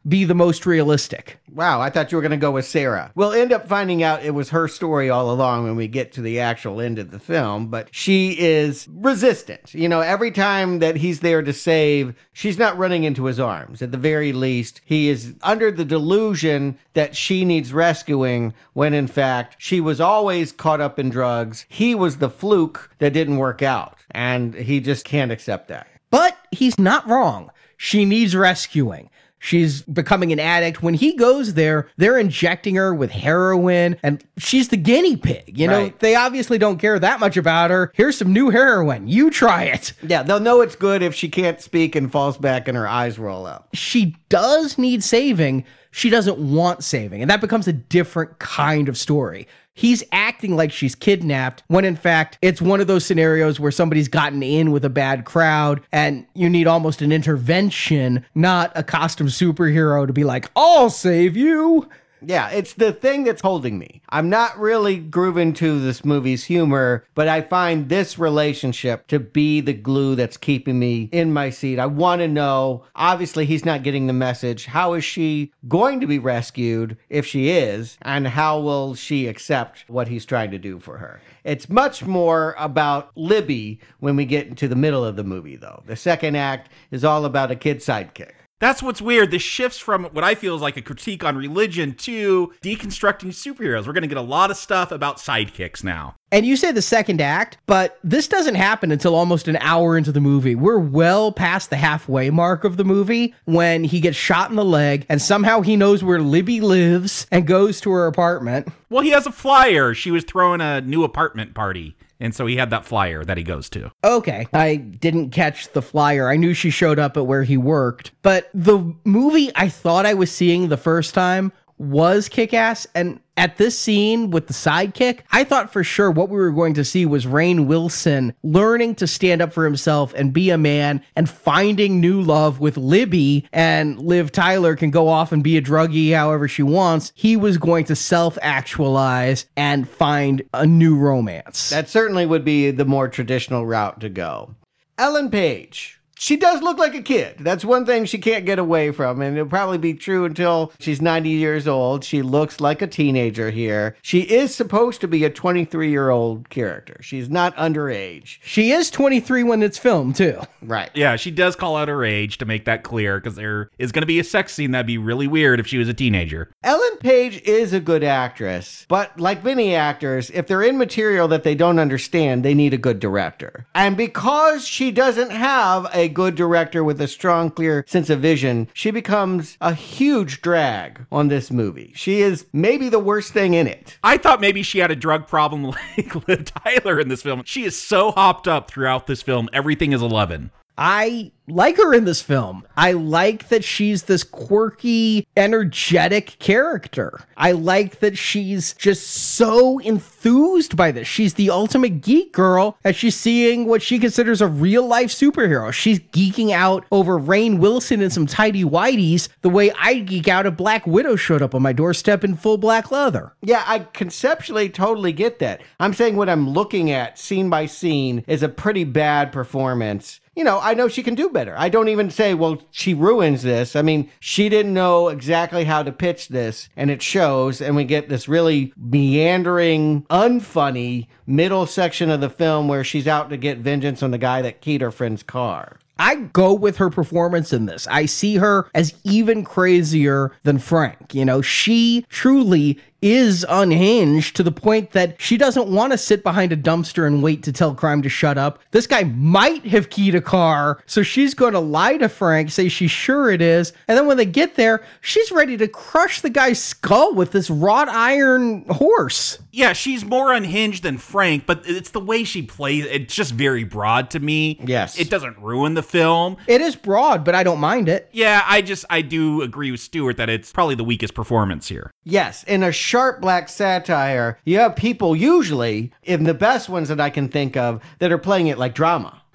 be the most realistic. Wow, I thought you were going to go with Sarah. We'll end up finding out it was her story all along when we get to the actual end of the film, but she is resistant. You know, every time that he's there to save, she's not running into his arms. At the very least, he is under the delusion that she needs rescuing when in fact she was always caught up in drugs. He was the fluke that didn't work out, and he just can't accept that. But he's not wrong. She needs rescuing. She's becoming an addict. When he goes there, they're injecting her with heroin, and she's the guinea pig. You know, Right. They obviously don't care that much about her. Here's some new heroin. You try it. Yeah, they'll know it's good if she can't speak and falls back and her eyes roll up. She does need saving. She doesn't want saving, and that becomes a different kind of story. He's acting like she's kidnapped when in fact it's one of those scenarios where somebody's gotten in with a bad crowd and you need almost an intervention, not a costume superhero to be like, I'll save you. Yeah, it's the thing that's holding me. I'm not really grooving to this movie's humor, but I find this relationship to be the glue that's keeping me in my seat. I want to know, obviously he's not getting the message. How is she going to be rescued if she is? And how will she accept what he's trying to do for her? It's much more about Libby when we get into the middle of the movie, though. The second act is all about a kid sidekick. That's what's weird. This shifts from what I feel is like a critique on religion to deconstructing superheroes. We're going to get a lot of stuff about sidekicks now. And you say the second act, but this doesn't happen until almost an hour into the movie. We're well past the halfway mark of the movie when he gets shot in the leg and somehow he knows where Libby lives and goes to her apartment. Well, he has a flyer. She was throwing a new apartment party. And so he had that flyer that he goes to. Okay, I didn't catch the flyer. I knew she showed up at where he worked. But the movie I thought I was seeing the first time was Kick-Ass, and at this scene with the sidekick, I thought for sure what we were going to see was Rainn Wilson learning to stand up for himself and be a man and finding new love with Libby, and Liv Tyler can go off and be a druggie however she wants. He was going to self-actualize and find a new romance. That certainly would be the more traditional route to go. Ellen Page. She does look like a kid. That's one thing she can't get away from, and it'll probably be true until she's 90 years old. She looks like a teenager here. She is supposed to be a 23-year-old character. She's not underage. She is 23 when it's filmed, too. Right. Yeah, she does call out her age to make that clear, because there is going to be a sex scene that'd be really weird if she was a teenager. Ellen Page is a good actress, but like many actors, if they're in material that they don't understand, they need a good director. And because she doesn't have a good director with a strong, clear sense of vision, she becomes a huge drag on this movie. She is maybe the worst thing in it. I thought maybe she had a drug problem like Liv Tyler in this film. She is so hopped up throughout this film. Everything is 11. I like her in this film. I like that she's this quirky, energetic character. I like that she's just so enthused by this. She's the ultimate geek girl as she's seeing what she considers a real-life superhero. She's geeking out over Rainn Wilson and some tighty-whities the way I'd geek out if Black Widow showed up on my doorstep in full black leather. Yeah, I conceptually totally get that. I'm saying what I'm looking at scene by scene is a pretty bad performance. You know, I know she can do better. I don't even say, well, she ruins this. I mean, she didn't know exactly how to pitch this, and it shows, and we get this really meandering, unfunny middle section of the film where she's out to get vengeance on the guy that keyed her friend's car. I go with her performance in this. I see her as even crazier than Frank. You know, she truly is unhinged to the point that she doesn't want to sit behind a dumpster and wait to tell crime to shut up. This guy might have keyed a car, so she's going to lie to Frank, say she's sure it is, and then when they get there, she's ready to crush the guy's skull with this wrought iron horse. Yeah, she's more unhinged than Frank, but it's the way she plays. It's just very broad to me. Yes. It doesn't ruin the film. It is broad, but I don't mind it. Yeah, I do agree with Stuart that it's probably the weakest performance here. Yes, in a sharp black satire, you have people usually, in the best ones that I can think of, that are playing it like drama.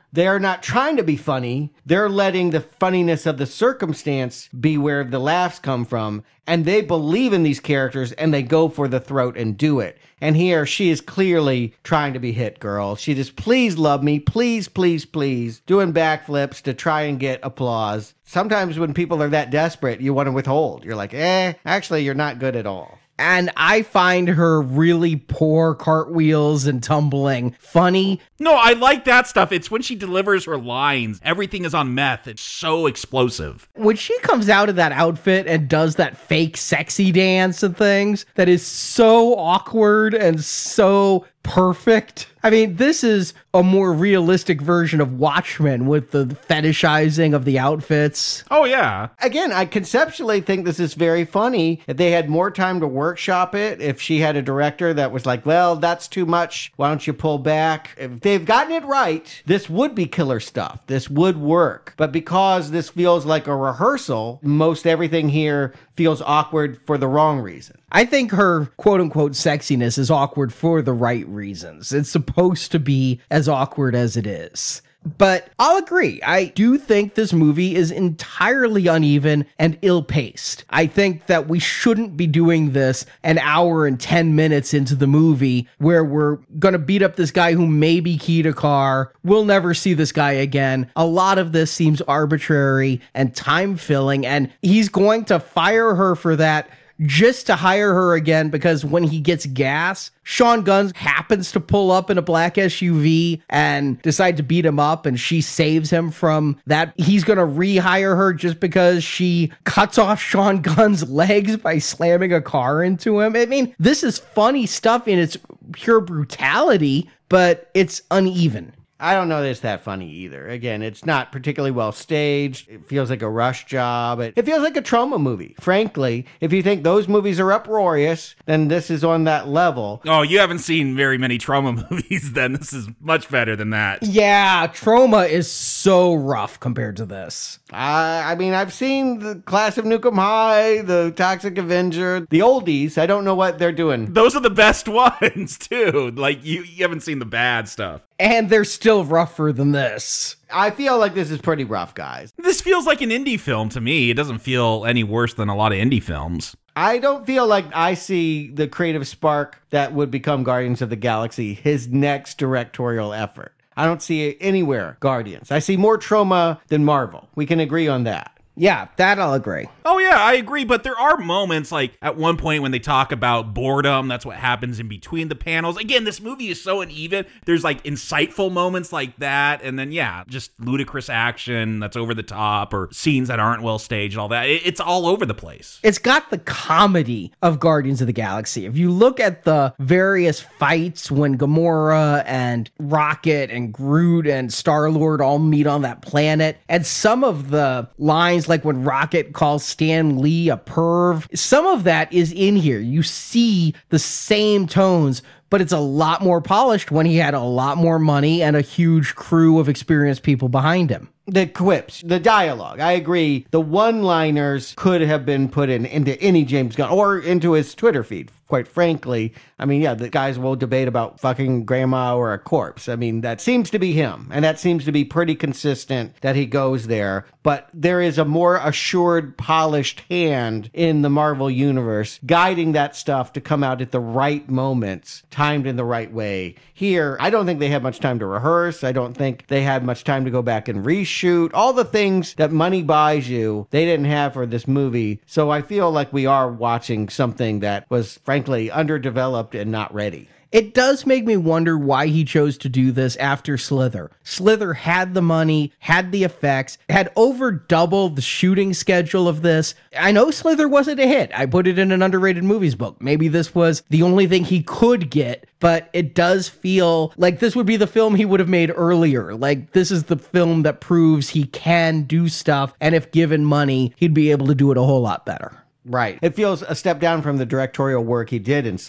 They're not trying to be funny. They're letting the funniness of the circumstance be where the laughs come from. And they believe in these characters and they go for the throat and do it. And here she is clearly trying to be hit girl. She just, please love me, please, please, please, doing backflips to try and get applause. Sometimes when people are that desperate, you want to withhold. You're like, actually, you're not good at all. And I find her really poor cartwheels and tumbling funny. No, I like that stuff. It's when she delivers her lines. Everything is on meth. It's so explosive. When she comes out of that outfit and does that fake sexy dance and things, that is so awkward and so perfect. I mean, this is a more realistic version of Watchmen with the fetishizing of the outfits. Oh, yeah. Again, I conceptually think this is very funny. If they had more time to workshop it, if she had a director that was like, well, that's too much, why don't you pull back? If they've gotten it right, this would be killer stuff. This would work. But because this feels like a rehearsal, most everything here feels awkward for the wrong reason. I think her quote-unquote sexiness is awkward for the right reasons. It's supposed to be as awkward as it is. But I'll agree. I do think this movie is entirely uneven and ill-paced. I think that we shouldn't be doing this an hour and 10 minutes into the movie where we're going to beat up this guy who maybe keyed a car. We'll never see this guy again. A lot of this seems arbitrary and time-filling, and he's going to fire her for that just to hire her again because when he gets gas, Sean Gunn happens to pull up in a black SUV and decide to beat him up, and she saves him from that. He's going to rehire her just because she cuts off Sean Gunn's legs by slamming a car into him. I mean, this is funny stuff in its pure brutality, but it's uneven. I don't know that it's that funny either. Again, it's not particularly well staged. It feels like a rush job. It feels like a trauma movie. Frankly, if you think those movies are uproarious, then this is on that level. Oh, you haven't seen very many trauma movies then. This is much better than that. Yeah, Trauma is so rough compared to this. I mean, I've seen the Class of Nukem High, the Toxic Avenger, the oldies. I don't know what they're doing. Those are the best ones, too. Like, you haven't seen the bad stuff. And they're still rougher than this. I feel like this is pretty rough, guys. This feels like an indie film to me. It doesn't feel any worse than a lot of indie films. I don't feel like I see the creative spark that would become Guardians of the Galaxy, his next directorial effort. I don't see it anywhere, Guardians. I see more Trauma than Marvel. We can agree on that. Yeah, that I'll agree. Oh, yeah, I agree. But there are moments, like at one point when they talk about boredom, that's what happens in between the panels. Again, this movie is so uneven. There's like insightful moments like that. And then, yeah, just ludicrous action that's over the top or scenes that aren't well staged, all that. It's all over the place. It's got the comedy of Guardians of the Galaxy. If you look at the various fights when Gamora and Rocket and Groot and Star-Lord all meet on that planet, and some of the lines like when Rocket calls Stan Lee a perv, some of that is in here. You see the same tones, but it's a lot more polished when he had a lot more money and a huge crew of experienced people behind him. The quips, the dialogue, I agree. The one-liners could have been put into any James Gunn or into his Twitter feed, quite frankly. I mean, yeah, the guys will debate about fucking grandma or a corpse. I mean, that seems to be him, and that seems to be pretty consistent that he goes there. But there is a more assured, polished hand in the Marvel universe guiding that stuff to come out at the right moments, timed in the right way. Here, I don't think they had much time to rehearse. I don't think they had much time to go back and reshoot. All the things that money buys you, they didn't have for this movie. So I feel like we are watching something that was, frankly, underdeveloped and not ready. It does make me wonder why he chose to do this after Slither. Slither had the money, had the effects, had over double the shooting schedule of this. I know Slither wasn't a hit. I put it in an underrated movies book. Maybe this was the only thing he could get, but it does feel like this would be the film he would have made earlier. Like, this is the film that proves he can do stuff, and if given money, he'd be able to do it a whole lot better. Right. It feels a step down from the directorial work he did in Slither.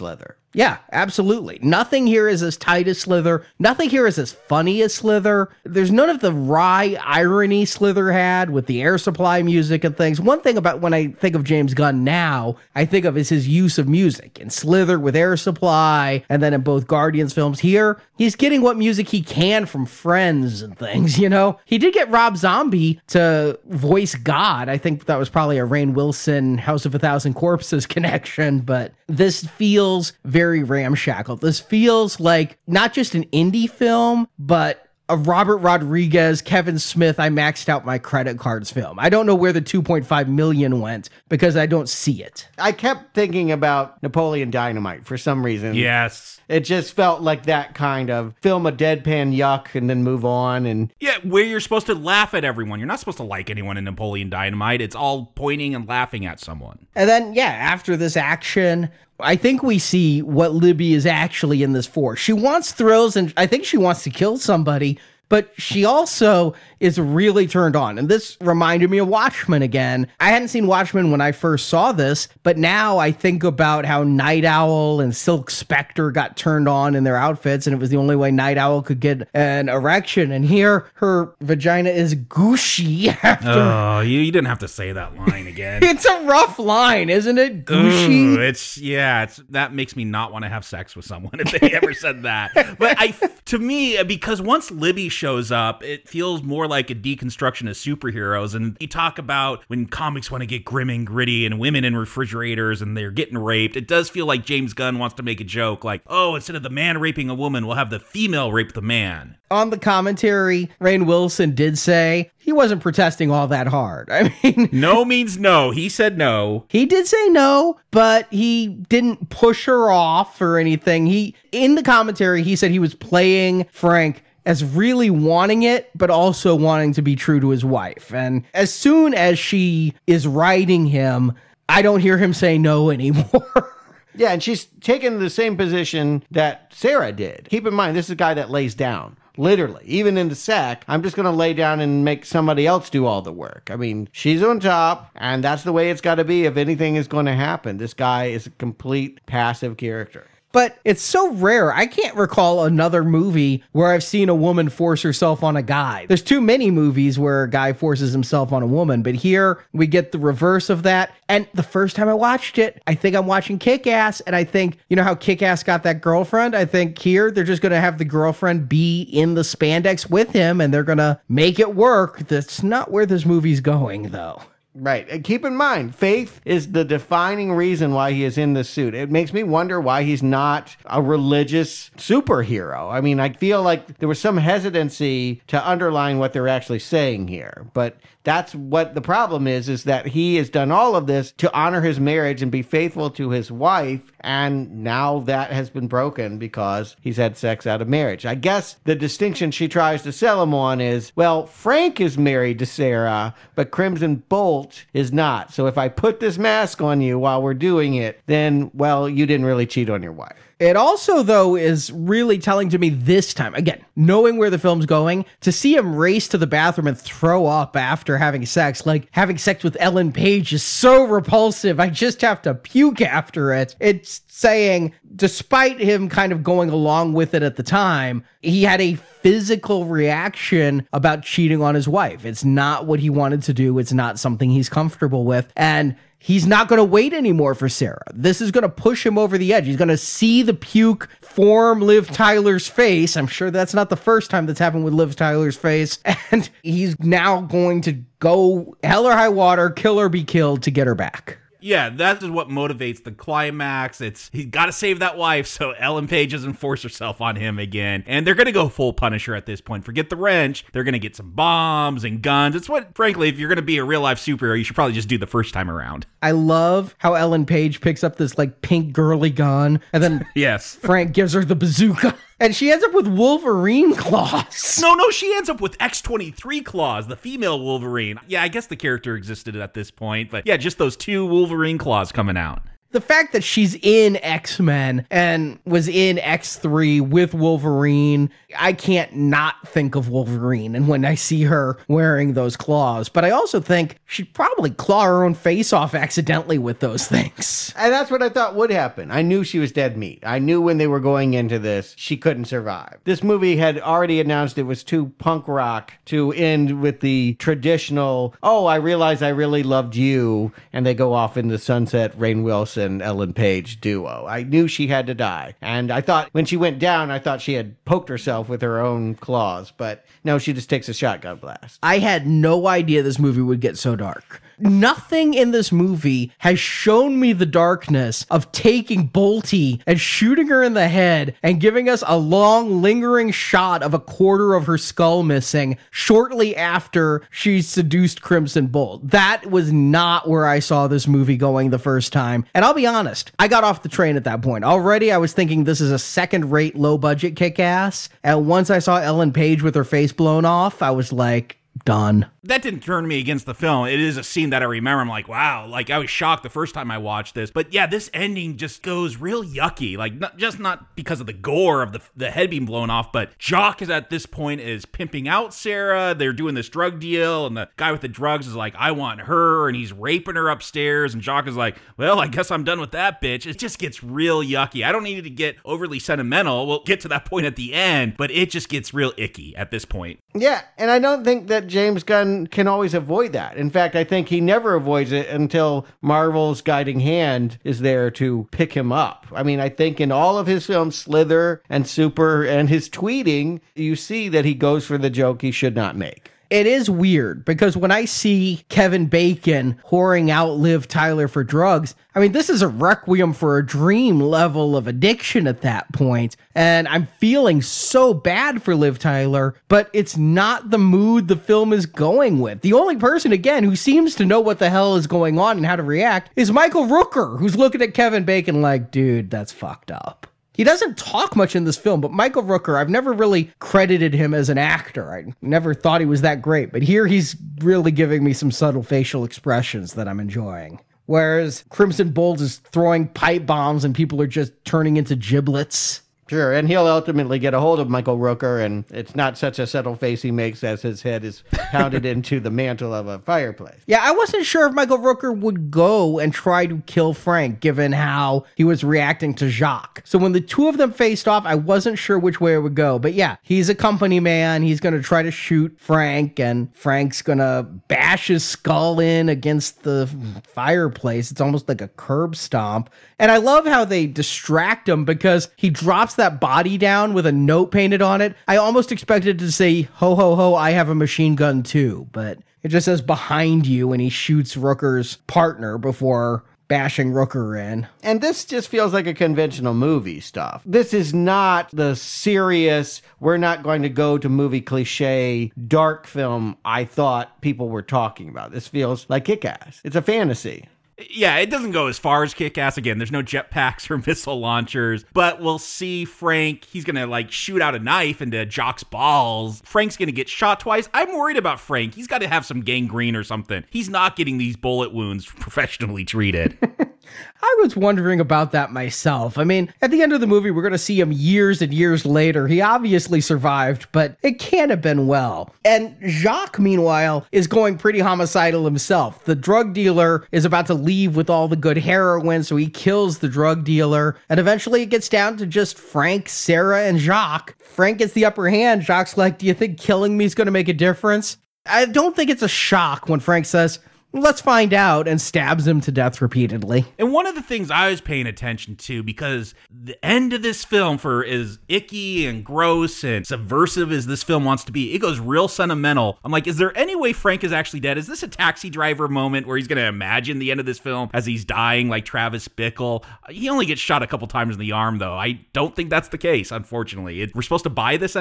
Yeah, absolutely. Nothing here is as tight as Slither. Nothing here is as funny as Slither. There's none of the wry irony Slither had with the Air Supply music and things. One thing about when I think of James Gunn now, I think of is his use of music. In Slither with Air Supply, and then in both Guardians films here, he's getting what music he can from Friends and things, you know? He did get Rob Zombie to voice God. I think that was probably a Rainn Wilson House of a Thousand Corpses connection, but this feels very ramshackle. This feels like not just an indie film, but a Robert Rodriguez, Kevin Smith, I maxed out my credit cards film. I don't know where the 2.5 million went because I don't see it. I kept thinking about Napoleon Dynamite for some reason. Yes. It just felt like that kind of film a deadpan yuck and then move on. And yeah, where you're supposed to laugh at everyone. You're not supposed to like anyone in Napoleon Dynamite. It's all pointing and laughing at someone. And then, yeah, after this action, I think we see what Libby is actually in this for. She wants thrills, and I think she wants to kill somebody, but she also is really turned on. And this reminded me of Watchmen again. I hadn't seen Watchmen when I first saw this, but now I think about how Night Owl and Silk Spectre got turned on in their outfits, and it was the only way Night Owl could get an erection. And here, her vagina is gushy after... Oh, you didn't have to say that line again. It's a rough line, isn't it? Gushy? That makes me not want to have sex with someone if they ever said that. But to me, because once Libby shows up, it feels more like a deconstruction of superheroes. And you talk about when comics want to get grim and gritty and women in refrigerators and they're getting raped. It does feel like James Gunn wants to make a joke like, oh, instead of the man raping a woman, we'll have the female rape the man. On the commentary, Rainn Wilson did say he wasn't protesting all that hard. I mean... No means no. He said no. He did say no, but he didn't push her off or anything. In the commentary, he said he was playing Frank as really wanting it, but also wanting to be true to his wife. And as soon as she is riding him, I don't hear him say no anymore. Yeah, and she's taken the same position that Sarah did. Keep in mind, this is a guy that lays down. Literally, even in the sack, I'm just going to lay down and make somebody else do all the work. I mean, she's on top, and that's the way it's got to be if anything is going to happen. This guy is a complete passive character. But it's so rare. I can't recall another movie where I've seen a woman force herself on a guy. There's too many movies where a guy forces himself on a woman, but here we get the reverse of that. And the first time I watched it, I think I'm watching Kick-Ass, and I think, you know how Kick-Ass got that girlfriend? I think here they're just going to have the girlfriend be in the spandex with him, and they're going to make it work. That's not where this movie's going, though. Right. And keep in mind, Faith is the defining reason why he is in the suit. It makes me wonder why he's not a religious superhero. I mean, I feel like there was some hesitancy to underline what they're actually saying here. But that's what the problem is that he has done all of this to honor his marriage and be faithful to his wife. And now that has been broken because he's had sex out of marriage. I guess the distinction she tries to sell him on is, well, Frank is married to Sarah, but Crimson Bolt is not. So if I put this mask on you while we're doing it, then, well, you didn't really cheat on your wife. It also, though, is really telling to me this time, again, knowing where the film's going, to see him race to the bathroom and throw up after having sex, like having sex with Ellen Page is so repulsive. I just have to puke after it. It's saying, despite him kind of going along with it at the time, he had a physical reaction about cheating on his wife. It's not what he wanted to do. It's not something he's comfortable with. And he's not going to wait anymore for Sarah. This is going to push him over the edge. He's going to see the puke form Liv Tyler's face. I'm sure that's not the first time that's happened with Liv Tyler's face. And he's now going to go hell or high water, kill or be killed to get her back. Yeah, that is what motivates the climax. He's got to save that wife so Ellen Page doesn't force herself on him again. And they're going to go full Punisher at this point. Forget the wrench. They're going to get some bombs and guns. It's what, frankly, if you're going to be a real life superhero, you should probably just do the first time around. I love how Ellen Page picks up this like pink girly gun and then yes, Frank gives her the bazooka. And she ends up with Wolverine claws. No, she ends up with X-23 claws, the female Wolverine. Yeah, I guess the character existed at this point, but yeah, just those two Wolverine claws coming out. The fact that she's in X-Men and was in X3 with Wolverine, I can't not think of Wolverine. And when I see her wearing those claws, but I also think she'd probably claw her own face off accidentally with those things. And that's what I thought would happen. I knew she was dead meat. I knew when they were going into this, she couldn't survive. This movie had already announced it was too punk rock to end with the traditional, oh, I realized I really loved you, and they go off in the sunset, Rainn Wilson, Ellen Page duo. I knew she had to die. And I thought when she went down, I thought she had poked herself with her own claws. But no, she just takes a shotgun blast. I had no idea this movie would get so dark. Nothing in this movie has shown me the darkness of taking Boltie and shooting her in the head and giving us a long, lingering shot of a quarter of her skull missing shortly after she seduced Crimson Bolt. That was not where I saw this movie going the first time. And I'll be honest, I got off the train at that point. Already I was thinking this is a second-rate, low-budget kick-ass. And once I saw Ellen Page with her face blown off, I was like, done. That didn't turn me against the film. It is a scene that I remember. I'm like, wow, like I was shocked the first time I watched this. But yeah, this ending just goes real yucky. Like not because of the gore of the head being blown off, but Jock is at this point is pimping out Sarah. They're doing this drug deal, and the guy with the drugs is like, I want her, and he's raping her upstairs. And Jock is like, well, I guess I'm done with that bitch. It just gets real yucky. I don't need to get overly sentimental. We'll get to that point at the end, but it just gets real icky at this point. Yeah, and I don't think that James Gunn can always avoid that. In fact, I think he never avoids it until Marvel's guiding hand is there to pick him up. I mean, I think in all of his films, Slither and Super and his tweeting, you see that he goes for the joke he should not make. It is weird because when I see Kevin Bacon whoring out Liv Tyler for drugs, I mean, this is a requiem for a dream level of addiction at that point. And I'm feeling so bad for Liv Tyler, but it's not the mood the film is going with. The only person, again, who seems to know what the hell is going on and how to react is Michael Rooker, who's looking at Kevin Bacon like, dude, that's fucked up. He doesn't talk much in this film, but Michael Rooker, I've never really credited him as an actor. I never thought he was that great, but here he's really giving me some subtle facial expressions that I'm enjoying. Whereas Crimson Bolt is throwing pipe bombs and people are just turning into giblets. Sure, and he'll ultimately get a hold of Michael Rooker, and it's not such a subtle face he makes as his head is pounded into the mantle of a fireplace. Yeah, I wasn't sure if Michael Rooker would go and try to kill Frank, given how he was reacting to Jacques. So when the two of them faced off, I wasn't sure which way it would go. But yeah, he's a company man. He's going to try to shoot Frank, and Frank's going to bash his skull in against the fireplace. It's almost like a curb stomp. And I love how they distract him because he drops that body down with a note painted on it. I almost expected to say, ho, ho, ho, I have a machine gun too. But it just says behind you, and he shoots Rooker's partner before bashing Rooker in. And this just feels like a conventional movie stuff. This is not the serious, we're not going to go to movie cliche, dark film I thought people were talking about. This feels like Kick-Ass. It's a fantasy. Yeah, it doesn't go as far as Kick-Ass. Again, there's no jetpacks or missile launchers, but we'll see Frank. He's going to like shoot out a knife into Jock's balls. Frank's going to get shot twice. I'm worried about Frank. He's got to have some gangrene or something. He's not getting these bullet wounds professionally treated. I was wondering about that myself. I mean, at the end of the movie, we're going to see him years and years later. He obviously survived, but it can't have been well. And Jacques, meanwhile, is going pretty homicidal himself. The drug dealer is about to leave with all the good heroin, so he kills the drug dealer. And eventually it gets down to just Frank, Sarah, and Jacques. Frank gets the upper hand. Jacques' like, do you think killing me is going to make a difference? I don't think it's a shock when Frank says, let's find out, and stabs him to death repeatedly. And one of the things I was paying attention to, because the end of this film, for as icky and gross and subversive as this film wants to be, it goes real sentimental. I'm like, is there any way Frank is actually dead? Is this a Taxi Driver moment where he's going to imagine the end of this film as he's dying like Travis Bickle? He only gets shot a couple times in the arm, though. I don't think that's the case, unfortunately. We're supposed to buy this ending?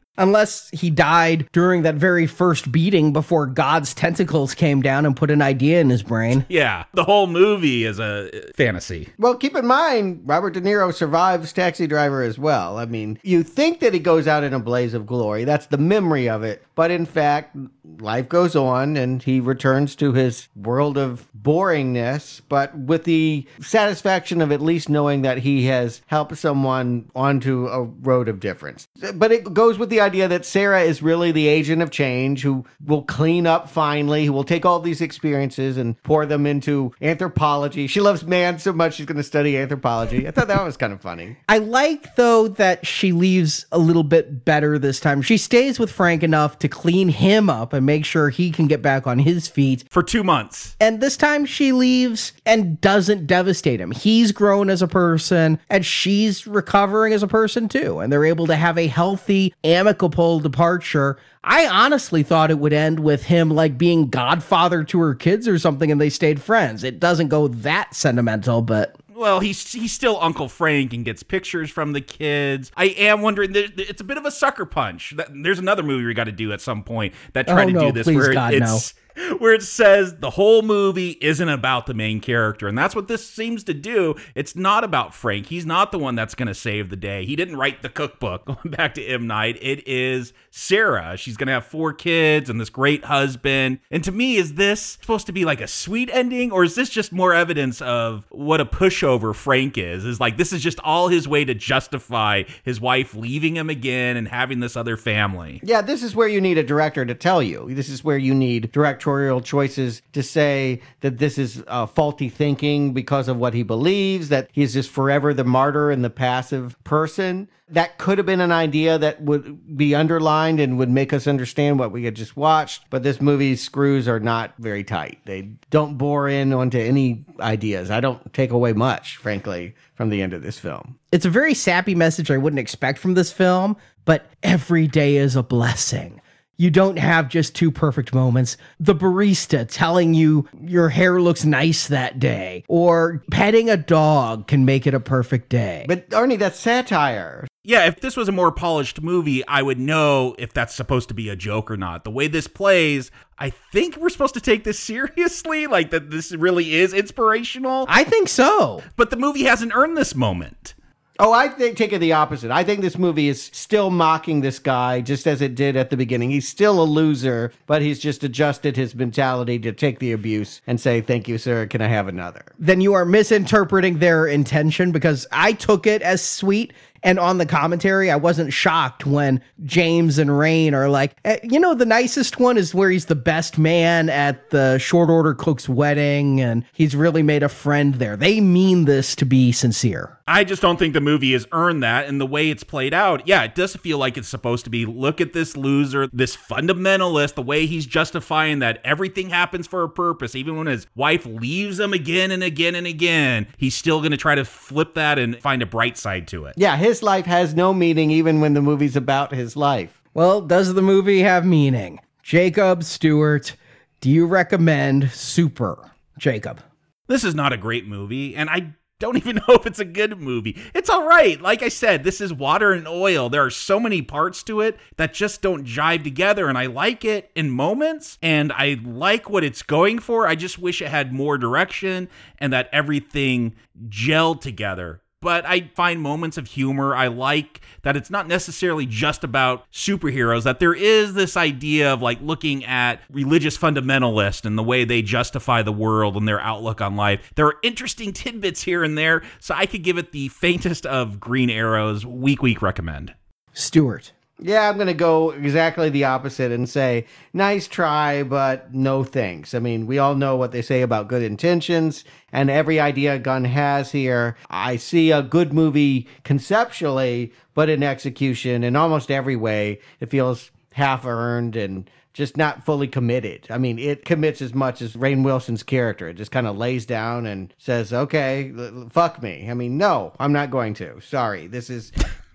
Unless he died during that very first beating before God's tentacles came down and put an idea in his brain. Yeah, the whole movie is a fantasy. Well, keep in mind, Robert De Niro survives Taxi Driver as well. I mean, you think that he goes out in a blaze of glory. That's the memory of it. But in fact, life goes on and he returns to his world of boringness, but with the satisfaction of at least knowing that he has helped someone onto a road of difference. But it goes with the idea that Sarah is really the agent of change who will clean up finally, who will take all these experiences and pour them into anthropology. She loves man so much she's going to study anthropology. I thought that was kind of funny. I like, though, that she leaves a little bit better this time. She stays with Frank enough to clean him up and make sure he can get back on his feet. For 2 months. And this time she leaves and doesn't devastate him. He's grown as a person and she's recovering as a person too. And they're able to have a healthy, amicable departure. I honestly thought it would end with him like being godfather to her kids or something and they stayed friends. It doesn't go that sentimental, but... Well, he's still Uncle Frank and gets pictures from the kids. I am wondering, it's a bit of a sucker punch. There's another movie we got to do at some point that tried to do this please, where God, where it says the whole movie isn't about the main character. And that's what this seems to do. It's not about Frank. He's not the one that's going to save the day. He didn't write the cookbook. Going back to M. Night, it is Sarah. She's going to have 4 kids and this great husband. And to me, is this supposed to be like a sweet ending? Or is this just more evidence of what a pushover Frank is? Is like, this is just all his way to justify his wife leaving him again and having this other family. Yeah, this is where you need a director to tell you. This is where you need directorial choices to say that this is faulty thinking because of what he believes, that he's just forever the martyr and the passive person. That could have been an idea that would be underlined and would make us understand what we had just watched. But this movie's screws are not very tight. They don't bore in onto any ideas. I don't take away much, frankly, from the end of this film. It's a very sappy message I wouldn't expect from this film, but every day is a blessing. You don't have just 2 perfect moments. The barista telling you your hair looks nice that day, or petting a dog can make it a perfect day. But Arnie, that's satire. Yeah, if this was a more polished movie, I would know if that's supposed to be a joke or not. The way this plays, I think we're supposed to take this seriously, like that this really is inspirational. I think so. But the movie hasn't earned this moment. Oh, I take it the opposite. I think this movie is still mocking this guy just as it did at the beginning. He's still a loser, but he's just adjusted his mentality to take the abuse and say, "Thank you, sir. Can I have another?" Then you are misinterpreting their intention, because I took it as sweet. And on the commentary, I wasn't shocked when James and Rain are like, the nicest one is where he's the best man at the short order cook's wedding, and he's really made a friend there. They mean this to be sincere. I just don't think the movie has earned that, and the way it's played out, yeah, it does feel like it's supposed to be, look at this loser, this fundamentalist, the way he's justifying that everything happens for a purpose, even when his wife leaves him again and again and again, he's still going to try to flip that and find a bright side to it. Yeah, his life has no meaning even when the movie's about his life. Well, does the movie have meaning? Jacob Stewart, do you recommend Super? Jacob. This is not a great movie, and I don't even know if it's a good movie. It's all right. Like I said, this is water and oil. There are so many parts to it that just don't jive together, and I like it in moments, and I like what it's going for. I just wish it had more direction and that everything gelled together. But I find moments of humor. I like that it's not necessarily just about superheroes, that there is this idea of like looking at religious fundamentalists and the way they justify the world and their outlook on life. There are interesting tidbits here and there, so I could give it the faintest of green arrows. Weak recommend. Stewart. Yeah, I'm going to go exactly the opposite and say, nice try, but no thanks. I mean, we all know what they say about good intentions, and every idea Gunn has here. I see a good movie conceptually, but in execution, in almost every way, it feels half-earned and just not fully committed. I mean, it commits as much as Rainn Wilson's character. It just kind of lays down and says, okay, fuck me. I mean, no, I'm not going to. Sorry. This is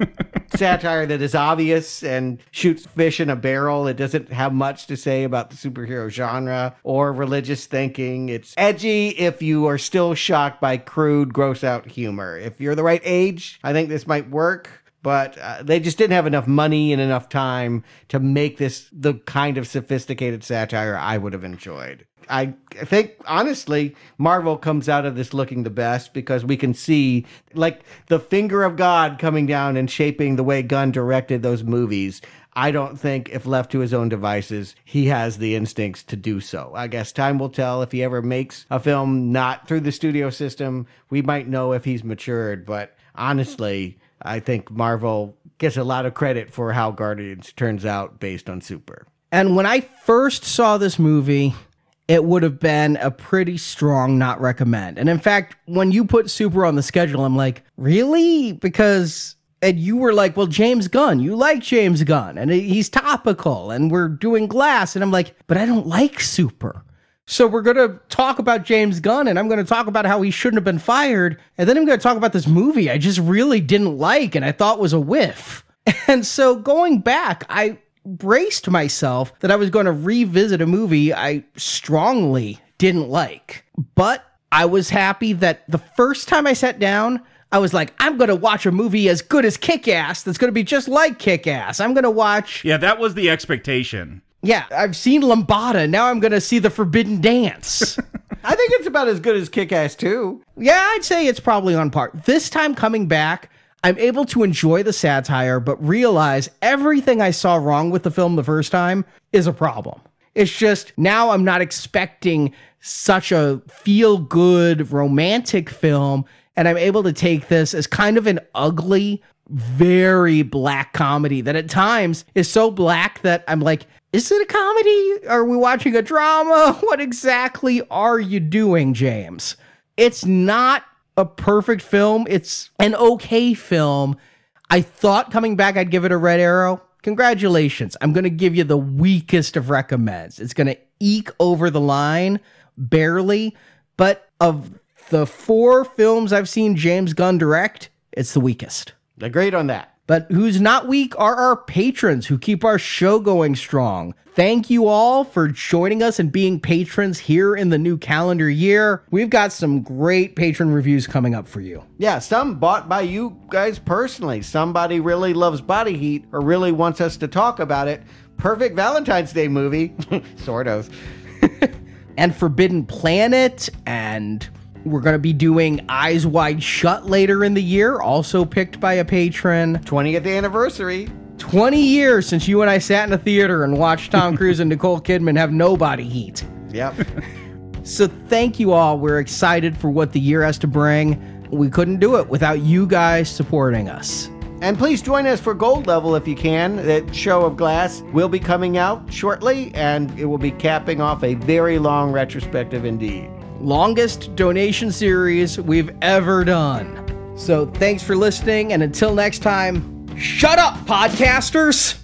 satire that is obvious and shoots fish in a barrel. It doesn't have much to say about the superhero genre or religious thinking. It's edgy if you are still shocked by crude, gross out humor. If you're the right age, I think this might work. but they just didn't have enough money and enough time to make this the kind of sophisticated satire I would have enjoyed. I think, honestly, Marvel comes out of this looking the best because we can see, like, the finger of God coming down and shaping the way Gunn directed those movies. I don't think, if left to his own devices, he has the instincts to do so. I guess time will tell. If he ever makes a film not through the studio system, we might know if he's matured. But honestly, I think Marvel gets a lot of credit for how Guardians turns out based on Super. And when I first saw this movie, it would have been a pretty strong not recommend. And in fact, when you put Super on the schedule, I'm like, really? Because, and you were like, well, James Gunn, you like James Gunn, and he's topical, and we're doing Glass. And I'm like, but I don't like Super. So we're going to talk about James Gunn, and I'm going to talk about how he shouldn't have been fired. And then I'm going to talk about this movie I just really didn't like and I thought was a whiff. And so going back, I braced myself that I was going to revisit a movie I strongly didn't like. But I was happy that the first time I sat down, I was like, I'm going to watch a movie as good as Kick-Ass that's going to be just like Kick-Ass. I'm going to watch... Yeah, that was the expectation. Yeah, I've seen Lambada. Now I'm going to see The Forbidden Dance. I think it's about as good as Kick-Ass 2. Yeah, I'd say it's probably on par. This time coming back, I'm able to enjoy the satire, but realize everything I saw wrong with the film the first time is a problem. It's just, now I'm not expecting such a feel-good romantic film, and I'm able to take this as kind of an ugly, very black comedy that at times is so black that I'm like, is it a comedy? Are we watching a drama? What exactly are you doing, James? It's not a perfect film. It's an okay film. I thought coming back I'd give it a red arrow. Congratulations. I'm going to give you the weakest of recommends. It's going to eke over the line, barely. But of the 4 films I've seen James Gunn direct, it's the weakest. Agreed on that. But who's not weak are our patrons who keep our show going strong. Thank you all for joining us and being patrons here in the new calendar year. We've got some great patron reviews coming up for you. Yeah, some bought by you guys personally. Somebody really loves Body Heat or really wants us to talk about it. Perfect Valentine's Day movie. Sort of. And Forbidden Planet, and we're going to be doing Eyes Wide Shut later in the year, also picked by a patron. 20th anniversary. 20 years since you and I sat in a theater and watched Tom Cruise and Nicole Kidman have no body heat. Yep. So thank you all. We're excited for what the year has to bring. We couldn't do it without you guys supporting us. And please join us for Gold Level if you can. That show of Glass will be coming out shortly, and it will be capping off a very long retrospective indeed. Longest donation series we've ever done. So thanks for listening, and until next time, shut up, podcasters!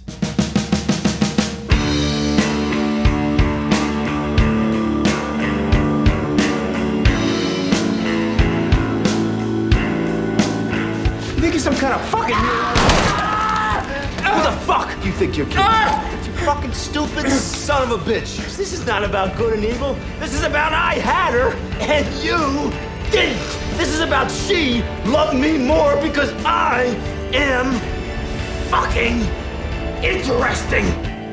You think you're some kind of fucking Who the fuck do you think you're kidding? You fucking stupid son of a bitch. This is not about good and evil. This is about I had her and you didn't. This is about she loved me more because I am fucking interesting.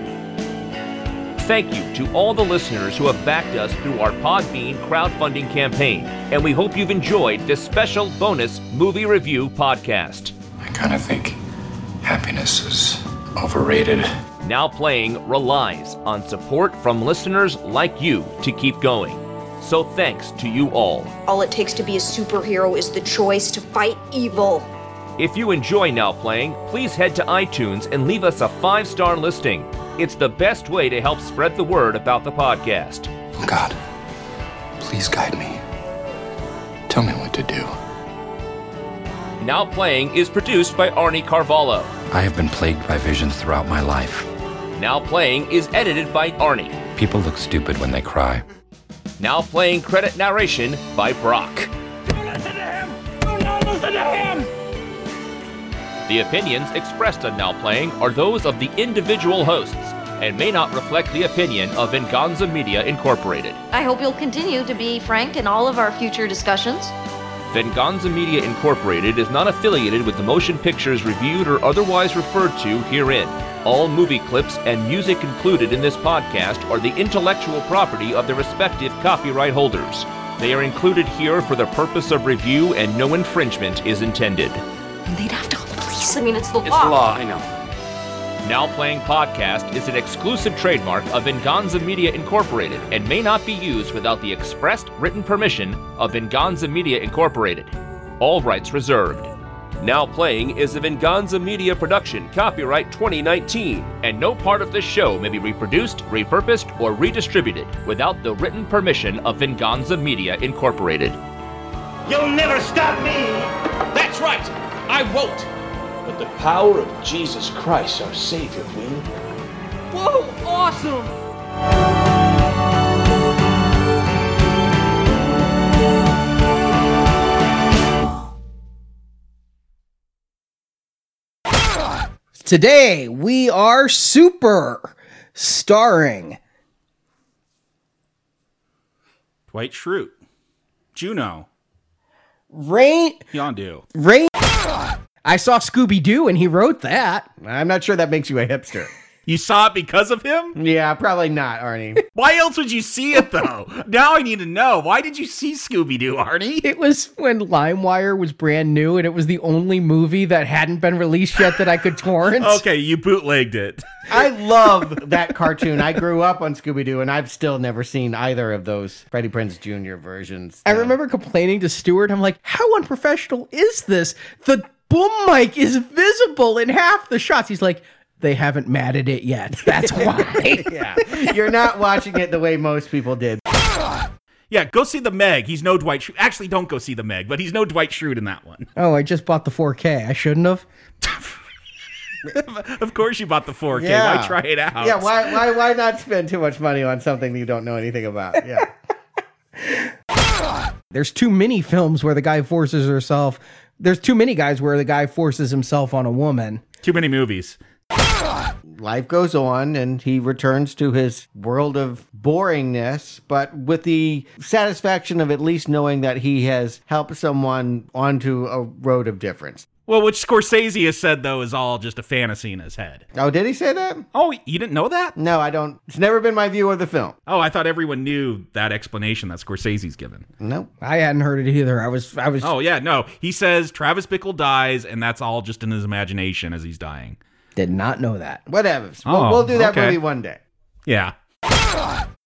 Thank you to all the listeners who have backed us through our Podbean crowdfunding campaign, and we hope you've enjoyed this special bonus movie review podcast. I kind of think happiness is overrated. Now Playing relies on support from listeners like you to keep going. So thanks to you all. All it takes to be a superhero is the choice to fight evil. If you enjoy Now Playing, please head to iTunes and leave us a 5-star listing. It's the best way to help spread the word about the podcast. God, please guide me. Tell me what to do. Now Playing is produced by Arnie Carvalho. I have been plagued by visions throughout my life. Now Playing is edited by Arnie. People look stupid when they cry. Now Playing credit narration by Brock. Don't listen to him! Do not listen to him! The opinions expressed on Now Playing are those of the individual hosts and may not reflect the opinion of Venganza Media Incorporated. I hope you'll continue to be frank in all of our future discussions. Venganza Media Incorporated is not affiliated with the motion pictures reviewed or otherwise referred to herein. All movie clips and music included in this podcast are the intellectual property of the respective copyright holders. They are included here for the purpose of review and no infringement is intended. They'd have to call the police. I mean, it's the law. It's the law, I know. Now Playing Podcast is an exclusive trademark of Venganza Media Incorporated and may not be used without the expressed written permission of Venganza Media Incorporated. All rights reserved. Now Playing is a Venganza Media production, copyright 2019, and no part of this show may be reproduced, repurposed, or redistributed without the written permission of Venganza Media Incorporated. You'll never stop me! That's right. I won't. But the power of Jesus Christ, our Savior, will. Whoa, awesome. Today, we are Super, starring Dwight Schrute, Juno, Yondu. I saw Scooby-Doo and he wrote that. I'm not sure that makes you a hipster. You saw it because of him? Yeah, probably not, Arnie. Why else would you see it, though? Now I need to know. Why did you see Scooby-Doo, Arnie? It was when LimeWire was brand new and it was the only movie that hadn't been released yet that I could torrent. Okay, you bootlegged it. I love that cartoon. I grew up on Scooby-Doo, and I've still never seen either of those Freddie Prinze Jr. versions. I remember complaining to Stuart, I'm like, how unprofessional is this? The boom mic is visible in half the shots. He's like, they haven't matted it yet. That's why. Yeah, you're not watching it the way most people did. Yeah, go see The Meg. He's no Dwight Schrute. Actually, don't go see The Meg, but he's no Dwight Schrute in that one. Oh, I just bought the 4K. I shouldn't have. Of course you bought the 4K. Yeah. Why try it out? Yeah, why not spend too much money on something you don't know anything about? Yeah. There's too many films where the guy forces herself. There's too many guys where the guy forces himself on a woman. Too many movies. Life goes on and he returns to his world of boringness, but with the satisfaction of at least knowing that he has helped someone onto a road of difference. Well, which Scorsese has said, though, is all just a fantasy in his head. Oh, did he say that? Oh, you didn't know that? No, I don't. It's never been my view of the film. Oh, I thought everyone knew that explanation that Scorsese's given. Nope. I hadn't heard it either. I was. Oh, yeah, no. He says Travis Bickle dies, and that's all just in his imagination as he's dying. Did not know that. Whatever. Oh, we'll do that okay. movie one day. Yeah.